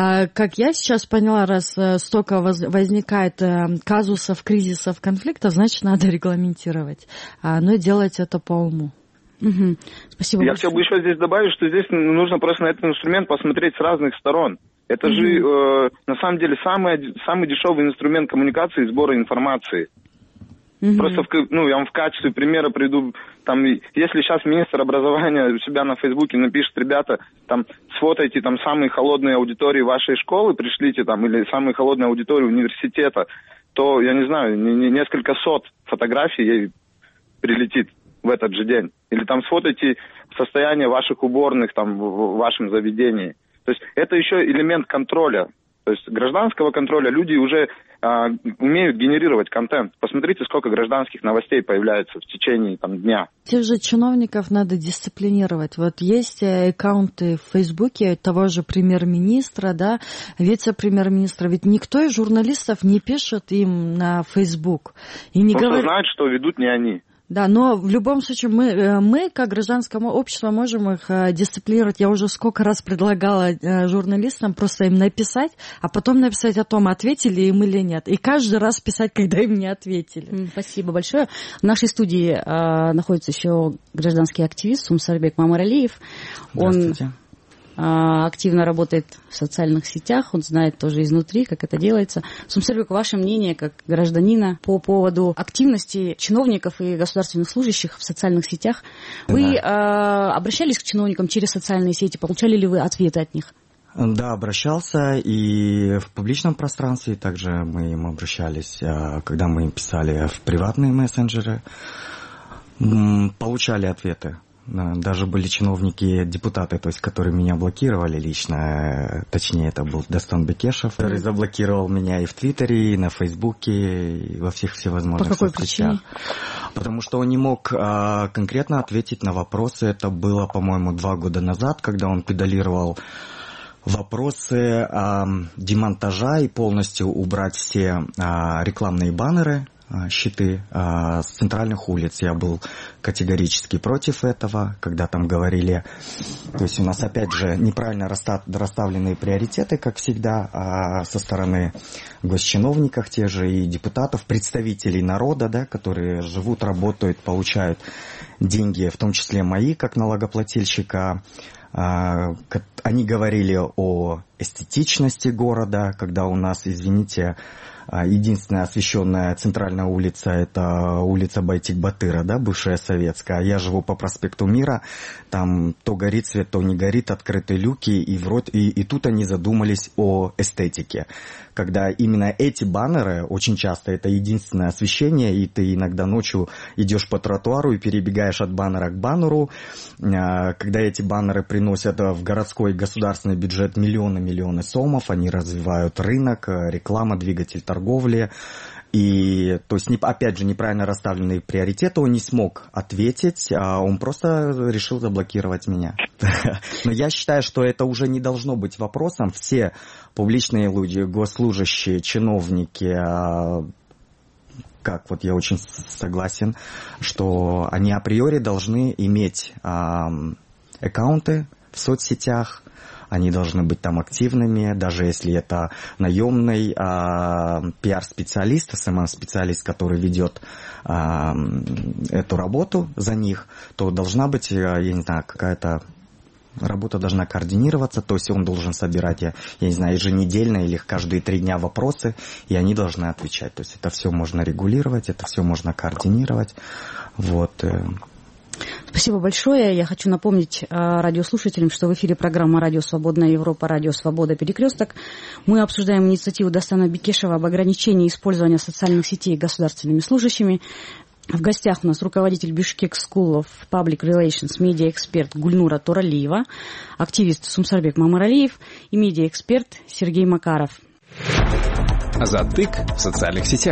как я сейчас поняла, раз столько возникает казусов, кризисов, конфликтов, значит, надо регламентировать, но делать это по уму. Угу. Спасибо. Я хотел бы еще здесь добавить, что здесь нужно просто на этот инструмент посмотреть с разных сторон. Это угу. же, э, на самом деле, самый, самый дешевый инструмент коммуникации и сбора информации. Mm-hmm. Просто, в, ну, я вам в качестве примера приведу, там, если сейчас министр образования у себя на Фейсбуке напишет, ребята, там, сфотайте там самые холодные аудитории вашей школы, пришлите там, или самые холодные аудитории университета, то, я не знаю, не, не, несколько сот фотографий ей прилетит в этот же день. Или там сфотайте состояние ваших уборных там в, в вашем заведении. То есть это еще элемент контроля. То есть гражданского контроля. Люди уже а, умеют генерировать контент. Посмотрите, сколько гражданских новостей появляется в течение там, дня. Тех же чиновников надо дисциплинировать. Вот есть аккаунты в Фейсбуке того же премьер-министра, да, вице-премьер-министра. Ведь никто из журналистов не пишет им на Фейсбук. И не Просто говорит... знают, что ведут не они. Да, но в любом случае мы, мы, как гражданское общество, можем их дисциплинировать. Я уже сколько раз предлагала журналистам просто им написать, а потом написать о том, ответили им или нет. И каждый раз писать, когда им не ответили. Спасибо большое. В нашей студии а, находится еще гражданский активист Сумсарбек Мамаралиев. Здравствуйте. Он активно работает в социальных сетях, он знает тоже изнутри, как это делается. Сумсарбек, ваше мнение как гражданина по поводу активности чиновников и государственных служащих в социальных сетях? Вы да. обращались к чиновникам через социальные сети, получали ли вы ответы от них? Да, обращался и в публичном пространстве, также мы им обращались, когда мы им писали в приватные мессенджеры, получали ответы. Даже были чиновники, депутаты, то есть, которые меня блокировали лично, точнее, это был Дастан Бекешев, который заблокировал меня и в Твиттере, и на Фейсбуке, и во всех всевозможных соцсетях. По какой причине? Потому что он не мог а, конкретно ответить на вопросы. Это было, по-моему, два года назад, когда он педалировал вопросы а, демонтажа и полностью убрать все а, рекламные баннеры, щиты а, с центральных улиц. Я был категорически против этого, когда там говорили, то есть у нас опять же неправильно расставленные приоритеты, как всегда, а, со стороны госчиновников, те же и депутатов, представителей народа, да, которые живут, работают, получают деньги, в том числе мои, как налогоплательщика. А, они говорили о эстетичности города, когда у нас, извините, единственная освещенная центральная улица – это улица Байтик-Батыра, да, бывшая советская. Я живу по проспекту Мира, там то горит свет, то не горит, открытые люки, и, вроде, и, и тут они задумались о эстетике. Когда именно эти баннеры, очень часто это единственное освещение, и ты иногда ночью идешь по тротуару и перебегаешь от баннера к баннеру. Когда эти баннеры приносят в городской и государственный бюджет миллионы-миллионы сомов, они развивают рынок, реклама, двигатель торговли. И, то есть, опять же, неправильно расставленные приоритеты, он не смог ответить, а он просто решил заблокировать меня. Но я считаю, что это уже не должно быть вопросом. Все публичные люди, госслужащие, чиновники, как вот я очень согласен, что они априори должны иметь аккаунты в соцсетях, они должны быть там активными, даже если это наемный а, пиар-специалист, эс эм эм-специалист, который ведет а, эту работу за них, то должна быть, я не знаю, какая-то работа должна координироваться, то есть он должен собирать, я, я не знаю, еженедельно или каждые три дня вопросы, и они должны отвечать. То есть это все можно регулировать, это все можно координировать. Вот. Спасибо большое. Я хочу напомнить радиослушателям, что в эфире программа «Радио Свободная Европа», «Радио Свобода. Перекресток». Мы обсуждаем инициативу Дастана Бекешева об ограничении использования социальных сетей государственными служащими. В гостях у нас руководитель Bishkek School of Public Relations, медиаэксперт Гульнура Туралиева, активист Сумсарбек Мамаралиев и медиаэксперт Сергей Макаров. Азаттык в социальных сетях.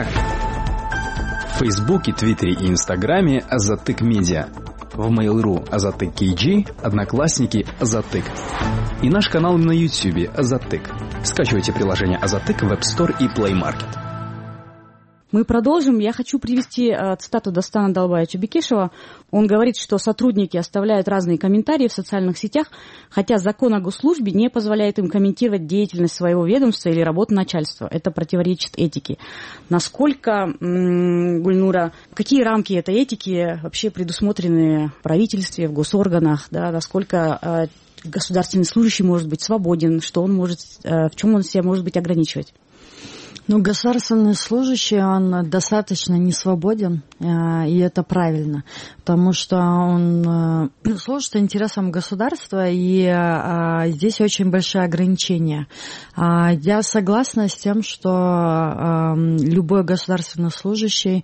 В Фейсбуке, Твиттере и Инстаграме Азаттык Медиа. В Mail.ru Азаттык кей джи, Одноклассники Азаттык. И наш канал на Ютьюбе Азаттык. Скачивайте приложение Азаттык в App Store и Play Market. Мы продолжим. Я хочу привести цитату Дастана Далбаевича Бекешева. Он говорит, что сотрудники оставляют разные комментарии в социальных сетях, хотя закон о госслужбе не позволяет им комментировать деятельность своего ведомства или работу начальства. Это противоречит этике. Насколько, Гульнура, какие рамки этой этики вообще предусмотрены в правительстве, в госорганах, да, насколько государственный служащий может быть свободен, что он может, в чем он себя может быть ограничивать? Ну, государственный служащий, он достаточно не свободен, и это правильно, потому что он служит интересам государства, и здесь очень большие ограничения. Я согласна с тем, что любой государственный служащий,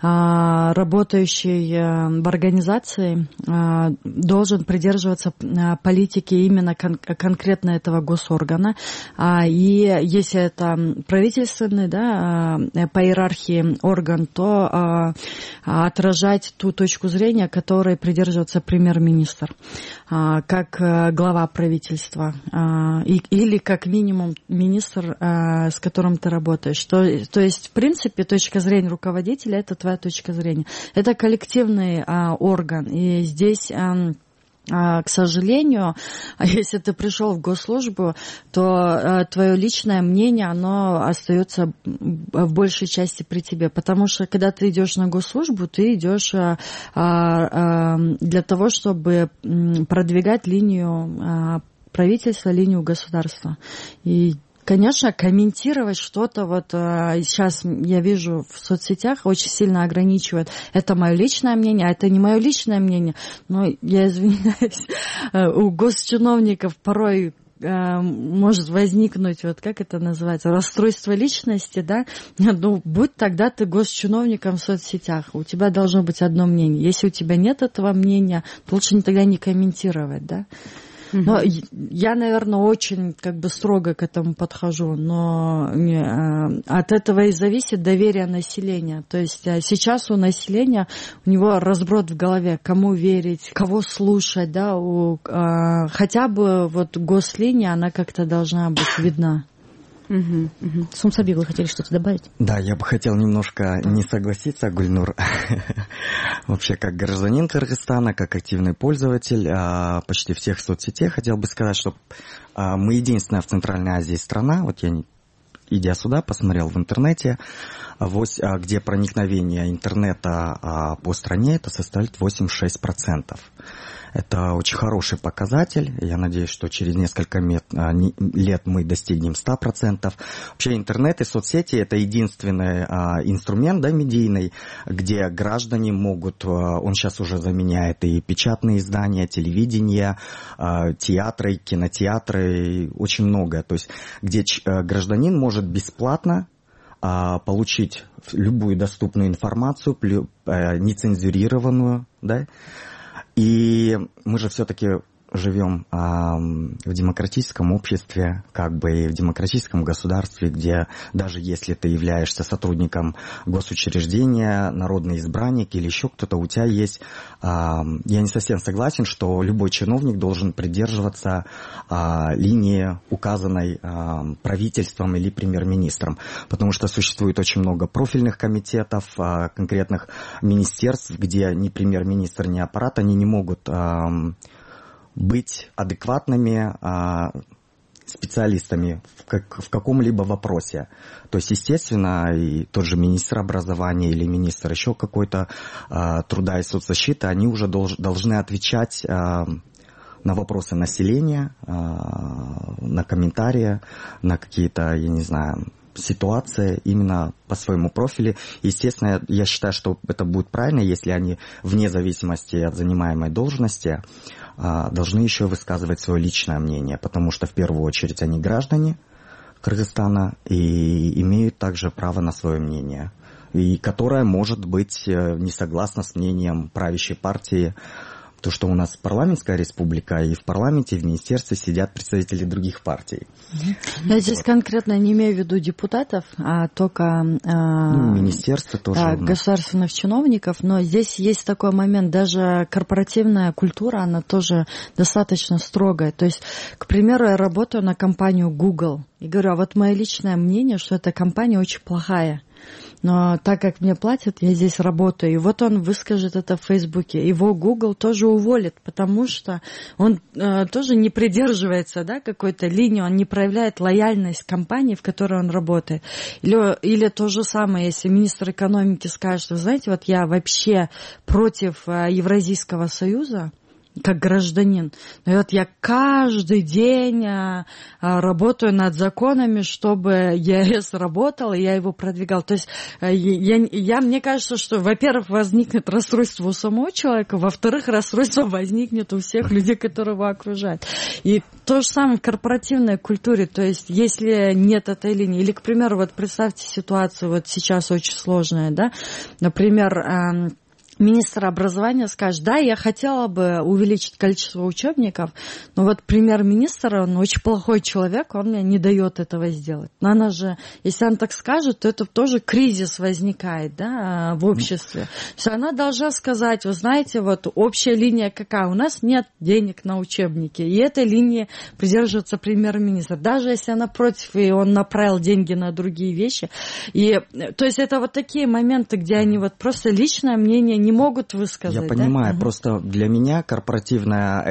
работающий в организации, должен придерживаться политики именно конкретно этого госоргана, и если это правительство, да, по иерархии орган, то а, отражать ту точку зрения, которой придерживается премьер-министр, а, как а, глава правительства, а, и, или как минимум министр, а, с которым ты работаешь. То, то есть, в принципе, точка зрения руководителя – это твоя точка зрения. Это коллективный а, орган, и здесь… А, к сожалению, если ты пришел в госслужбу, то твое личное мнение, оно остается в большей части при тебе. Потому что, когда ты идешь на госслужбу, ты идешь для того, чтобы продвигать линию правительства, линию государства. И конечно, комментировать что-то, вот сейчас я вижу в соцсетях, очень сильно ограничивают. Это мое личное мнение, а это не мое личное мнение. Но я извиняюсь, у госчиновников порой может возникнуть, вот как это называется, расстройство личности, да, ну, будь тогда ты госчиновником в соцсетях, у тебя должно быть одно мнение. Если у тебя нет этого мнения, то лучше тогда не комментировать, да. Но я, наверное, очень как бы строго к этому подхожу, но от этого и зависит доверие населения. То есть сейчас у населения, у него разброд в голове, кому верить, кого слушать, да, у, хотя бы вот гослиния, она как-то должна быть видна. Угу, угу. Сумсарбек, вы хотели что-то добавить? Да, я бы хотел немножко не согласиться, Гульнур. Вообще, как гражданин Кыргызстана, как активный пользователь почти всех соцсетей, хотел бы сказать, что мы единственная в Центральной Азии страна, вот я, идя сюда, посмотрел в интернете, где проникновение интернета по стране это составит восемьдесят шесть процентов. Это очень хороший показатель. Я надеюсь, что через несколько лет мы достигнем ста процентов. Вообще интернет и соцсети – это единственный инструмент, да, медийный, где граждане могут, он сейчас уже заменяет и печатные издания, телевидение, театры, кинотеатры, очень много. То есть где гражданин может бесплатно получить любую доступную информацию, нецензурированную, да. И мы же все-таки живем а, в демократическом обществе, как бы и в демократическом государстве, где даже если ты являешься сотрудником госучреждения, народный избранник или еще кто-то, у тебя есть... А, я не совсем согласен, что любой чиновник должен придерживаться а, линии, указанной а, правительством или премьер-министром, потому что существует очень много профильных комитетов, а, конкретных министерств, где ни премьер-министр, ни аппарат, они не могут... А, быть адекватными а, специалистами в, как, в каком-либо вопросе. То есть, естественно, и тот же министр образования или министр еще какой-то а, труда и соцзащиты, они уже долж, должны отвечать а, на вопросы населения, на комментарии, на какие-то, я не знаю, ситуации именно по своему профилю. Естественно, я считаю, что это будет правильно, если они вне зависимости от занимаемой должности должны еще высказывать свое личное мнение, потому что в первую очередь они граждане Кыргызстана и имеют также право на свое мнение, и которое может быть не согласно с мнением правящей партии. То, что у нас парламентская республика, и в парламенте, и в министерстве сидят представители других партий. Я здесь конкретно не имею в виду депутатов, а только ну, министерство тоже да, государственных чиновников. Но здесь есть такой момент, даже корпоративная культура, она тоже достаточно строгая. То есть, к примеру, я работаю на компанию Google и говорю, а вот мое личное мнение, что эта компания очень плохая. Но так как мне платят, я здесь работаю. И вот он выскажет это в Фейсбуке. Его Google тоже уволит, потому что он э, тоже не придерживается, да, какой-то линии, он не проявляет лояльность компании, в которой он работает. Или, или то же самое, если министр экономики скажет, вы знаете, вот я вообще против э, Евразийского союза, как гражданин. Но вот я каждый день а, а, работаю над законами, чтобы ЕС работал, и я его продвигал. То есть а, я, я, мне кажется, что, во-первых, возникнет расстройство у самого человека, во-вторых, расстройство возникнет у всех людей, которые его окружают. И то же самое в корпоративной культуре. То есть если нет этой линии, или, к примеру, вот представьте ситуацию, вот сейчас очень сложная, да, например, а, министр образования скажет, да, я хотела бы увеличить количество учебников, но вот премьер-министр, он очень плохой человек, он мне не дает этого сделать. Но она же, если она так скажет, то это тоже кризис возникает, да, в обществе. То есть она должна сказать, вы знаете, вот общая линия какая, у нас нет денег на учебники, и этой линии придерживается премьер-министр. Даже если она против, и он направил деньги на другие вещи. И, то есть это вот такие моменты, где они вот просто личное мнение не не могут высказать. Я понимаю, да? Просто для меня корпоративная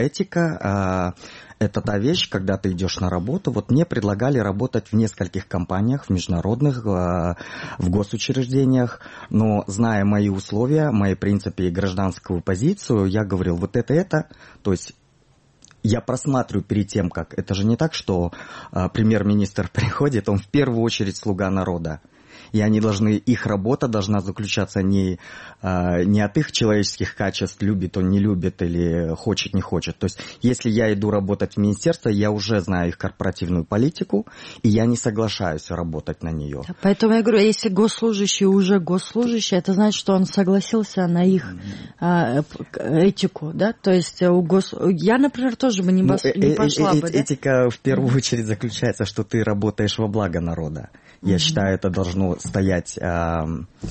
этика э, это та вещь, когда ты идешь на работу. Вот мне предлагали работать в нескольких компаниях, в международных, э, в госучреждениях, но зная мои условия, мои принципы и гражданскую позицию, я говорил, вот это, это, то есть я просматриваю перед тем, как... Это же не так, что э, премьер-министр приходит, он в первую очередь слуга народа. И они должны, их работа должна заключаться не, не от их человеческих качеств, любит он, не любит или хочет, не хочет. То есть, если я иду работать в министерство, я уже знаю их корпоративную политику, и я не соглашаюсь работать на нее. Поэтому я говорю, если госслужащий уже госслужащий, это значит, что он согласился на их mm-hmm. этику, да? То есть, у гос... я, например, тоже бы не, бос... ну, не пошла э- э- бы, да? Этика в первую очередь заключается, что ты работаешь во благо народа. Я mm-hmm. считаю, это должно стоять, э,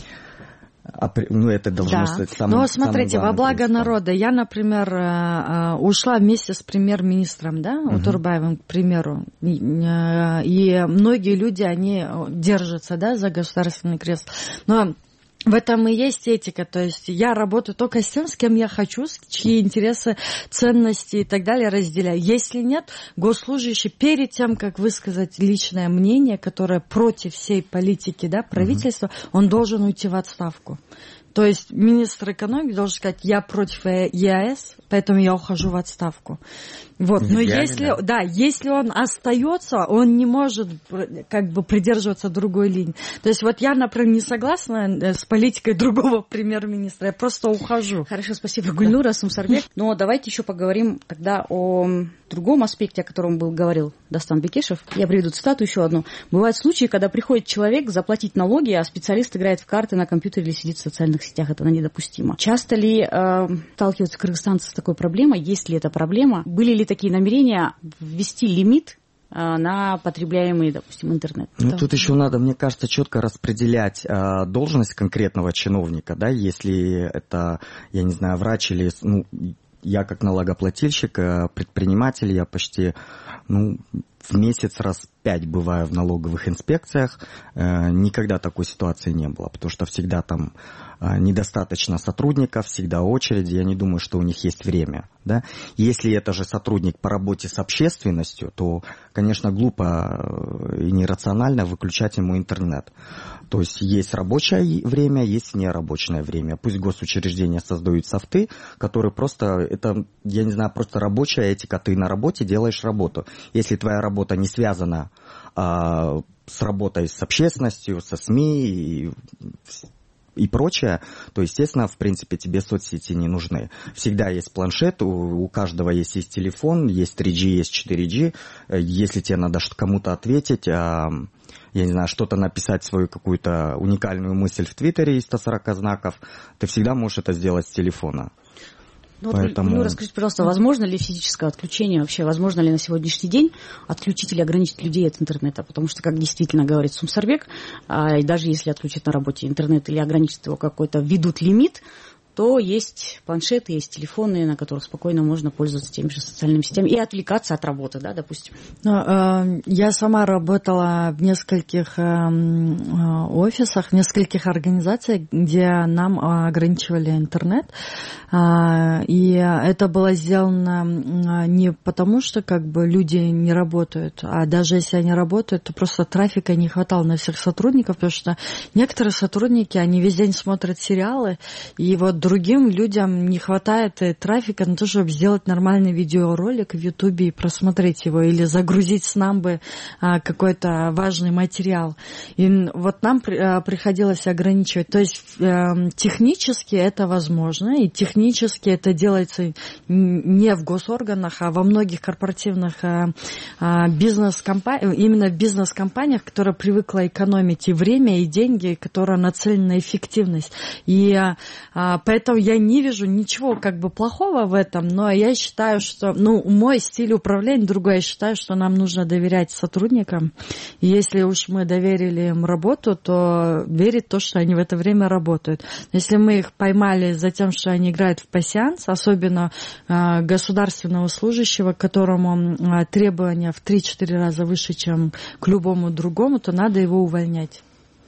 ну, это должно да. стоять самым. Но смотрите, во благо принципом. Народа. Я, например, э, ушла вместе с премьер-министром, да, uh-huh. Утурбаевым, к примеру, и, и многие люди, они держатся, да, за государственный крест. Но в этом и есть этика, то есть я работаю только с тем, с кем я хочу, чьи интересы, ценности и так далее разделяю. Если нет, госслужащий перед тем, как высказать личное мнение, которое против всей политики, да, правительства, uh-huh. он должен уйти в отставку. То есть министр экономики должен сказать, я против ЕАЭС, поэтому я ухожу в отставку. Вот. Но если, да. да, если он остается, он не может как бы придерживаться другой линии. То есть вот я, например, не согласна с политикой другого премьер-министра, я просто ухожу. Хорошо, спасибо, Гульнура Сумсарбек. Но давайте еще поговорим тогда о другом аспекте, о котором был, говорил Дастан Бекешев. Я приведу цитату еще одну. Бывают случаи, когда приходит человек заплатить налоги, а специалист играет в карты на компьютере или сидит в социальных сетях. Это недопустимо. Часто ли э, сталкиваются кыргызстанцы с такой проблемой? Есть ли эта проблема? Были ли такие намерения ввести лимит э, на потребляемый, допустим, интернет? Ну, это... тут еще надо, мне кажется, четко распределять э, должность конкретного чиновника, да, если это, я не знаю, врач или, ну, я как налогоплательщик, предприниматель, я почти, ну, в месяц раз пять бываю в налоговых инспекциях, никогда такой ситуации не было, потому что всегда там недостаточно сотрудников, всегда очередь, я не думаю, что у них есть время. Да? Если это же сотрудник по работе с общественностью, то, конечно, глупо и нерационально выключать ему интернет. То есть есть рабочее время, есть нерабочее время. Пусть госучреждения создают софты, которые просто, это, я не знаю, просто рабочая этика, ты на работе делаешь работу. Если твоя работа не связана а, с работой с общественностью, со СМИ и, и прочее, то, естественно, в принципе, тебе соцсети не нужны. Всегда есть планшет, у, у каждого есть, есть телефон, есть три джи, есть четыре джи. Если тебе надо кому-то ответить, а, я не знаю, что-то написать, свою какую-то уникальную мысль в Твиттере из ста сорока знаков, ты всегда можешь это сделать с телефона. Ну, Поэтому... ну, расскажите, пожалуйста, возможно ли физическое отключение вообще, возможно ли на сегодняшний день отключить или ограничить людей от интернета? Потому что, как действительно говорит Сумсарбек, а, и даже если отключить на работе интернет или ограничить его какой-то, введут лимит, то есть планшеты, есть телефоны, на которых спокойно можно пользоваться теми же социальными сетями и отвлекаться от работы, да, допустим. Я сама работала в нескольких офисах, в нескольких организациях, где нам ограничивали интернет. И это было сделано не потому, что как бы люди не работают, а даже если они работают, то просто трафика не хватало на всех сотрудников, потому что некоторые сотрудники, они весь день смотрят сериалы, и вот другим людям не хватает трафика на то, чтобы сделать нормальный видеоролик в Ютубе и просмотреть его, или загрузить с Намбы какой-то важный материал. И вот нам приходилось ограничивать. То есть технически это возможно, и технически это делается не в госорганах, а во многих корпоративных бизнес-компаниях, именно в бизнес-компаниях, которые привыкла экономить и время, и деньги, которые нацелены на эффективность. И поэтому Поэтому я не вижу ничего как бы плохого в этом, но я считаю, что, ну, мой стиль управления другой, я считаю, что нам нужно доверять сотрудникам. И если уж мы доверили им работу, то верить в то, что они в это время работают. Если мы их поймали за тем, что они играют в пасьянс, особенно э, государственного служащего, к которому э, требования в три-четыре раза выше, чем к любому другому, то надо его увольнять.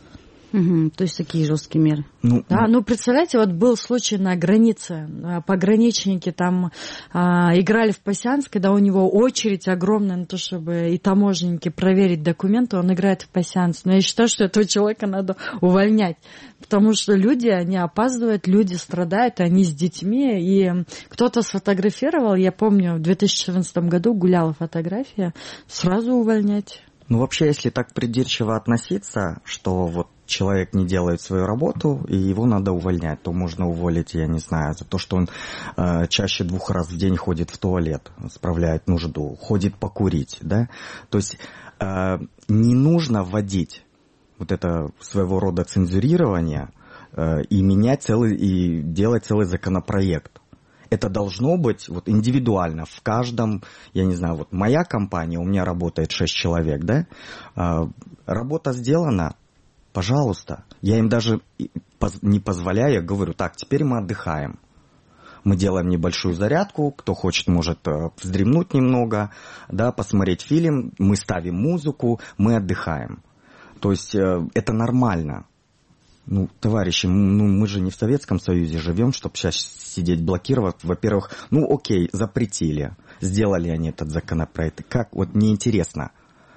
Угу, то есть такие жесткие меры. Ну, да, ну представляете, вот был случай на границе, пограничники там а, играли в пасьянс, когда у него очередь огромная на то, чтобы и таможенники проверить документы, он играет в пасьянс. Но я считаю, что этого человека надо увольнять, потому что люди, они опаздывают, люди страдают, они с детьми, и кто-то сфотографировал, я помню, в две тысячи четырнадцатом году гуляла фотография, сразу увольнять. Ну вообще, если так придирчиво относиться, что вот человек не делает свою работу, и его надо увольнять, то можно уволить, я не знаю, за то, что он э, чаще двух раз в день ходит в туалет, справляет нужду, ходит покурить, да. То есть э, не нужно вводить вот это своего рода цензурирование э, и менять целый, и делать целый законопроект. Это должно быть вот индивидуально в каждом, я не знаю, вот моя компания, у меня работает шесть человек, да, э, работа сделана, пожалуйста. Я им даже не позволяю, я говорю, так, теперь мы отдыхаем. Мы делаем небольшую зарядку, кто хочет, может вздремнуть немного, да, посмотреть фильм, мы ставим музыку, мы отдыхаем. То есть это нормально. Ну, товарищи, ну, мы же не в Советском Союзе живем, чтобы сейчас сидеть блокировать. Во-первых, ну окей, запретили, сделали они этот законопроект. Как, вот мне интересно,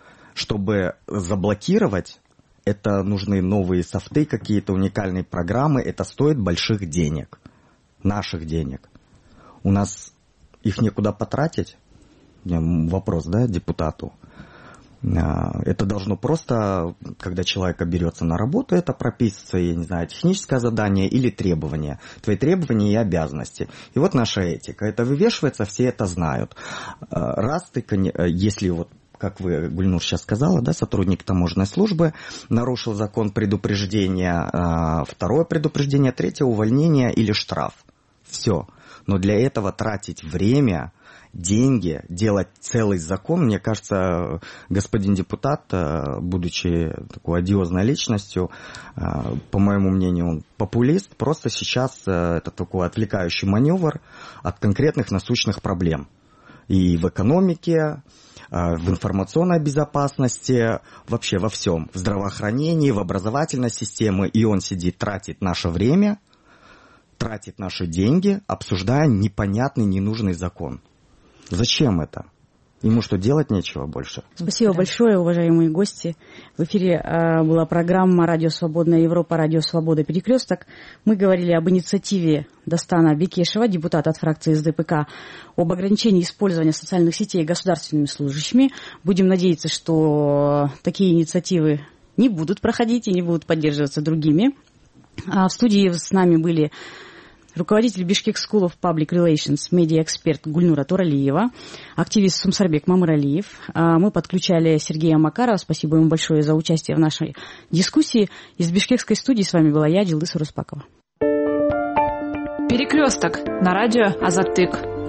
чтобы заблокировать, это нужны новые софты, какие-то уникальные программы. Это стоит больших денег, наших денег. У нас их некуда потратить. Вопрос, да, депутату. Это должно просто, когда человек берется на работу, это прописывается, я не знаю, техническое задание или требование. Твои требования и обязанности. И вот наша этика. Это вывешивается, все это знают. Раз ты, если вот, как вы, Гульнур, сейчас сказала, да, сотрудник таможенной службы нарушил закон, предупреждения, второе предупреждение, третье увольнение или штраф. Все. Но для этого тратить время, деньги, делать целый закон, мне кажется, господин депутат, будучи такой одиозной личностью, по моему мнению, он популист, просто сейчас это такой отвлекающий маневр от конкретных насущных проблем. и в экономике, в информационной безопасности, вообще во всем, в здравоохранении, в образовательной системе, и он сидит, тратит наше время, тратит наши деньги, обсуждая непонятный, ненужный закон. Зачем это? Ему что, делать нечего больше? Спасибо большое, уважаемые гости. В эфире э, была программа «Радио Свободная Европа», «Радио Свобода. Перекресток». Мы говорили об инициативе Дастана Бекешева, депутата от фракции эс дэ пэ ка, об ограничении использования социальных сетей государственными служащими. Будем надеяться, что такие инициативы не будут проходить и не будут поддерживаться другими. А в студии с нами были руководитель Бишкек School of Public Relations, медиа-эксперт Гульнура Туралиева, активист Сумсарбек Мамыралиев. Мы подключали Сергея Макарова. Спасибо ему большое за участие в нашей дискуссии. Из бишкекской студии с вами была я, Джилдыс Уруспакова. Перекресток на радио Азаттык.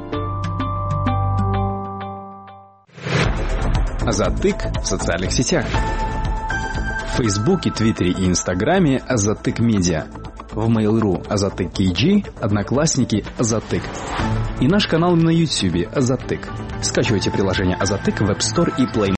Азаттык в социальных сетях. В Фейсбуке, Твиттере и Инстаграме Азаттык Медиа. В Mail.ru Азаттык кей джи, Одноклассники Азаттык. И наш канал на Ютьюбе Азаттык. Скачивайте приложение Азаттык в App Store и Play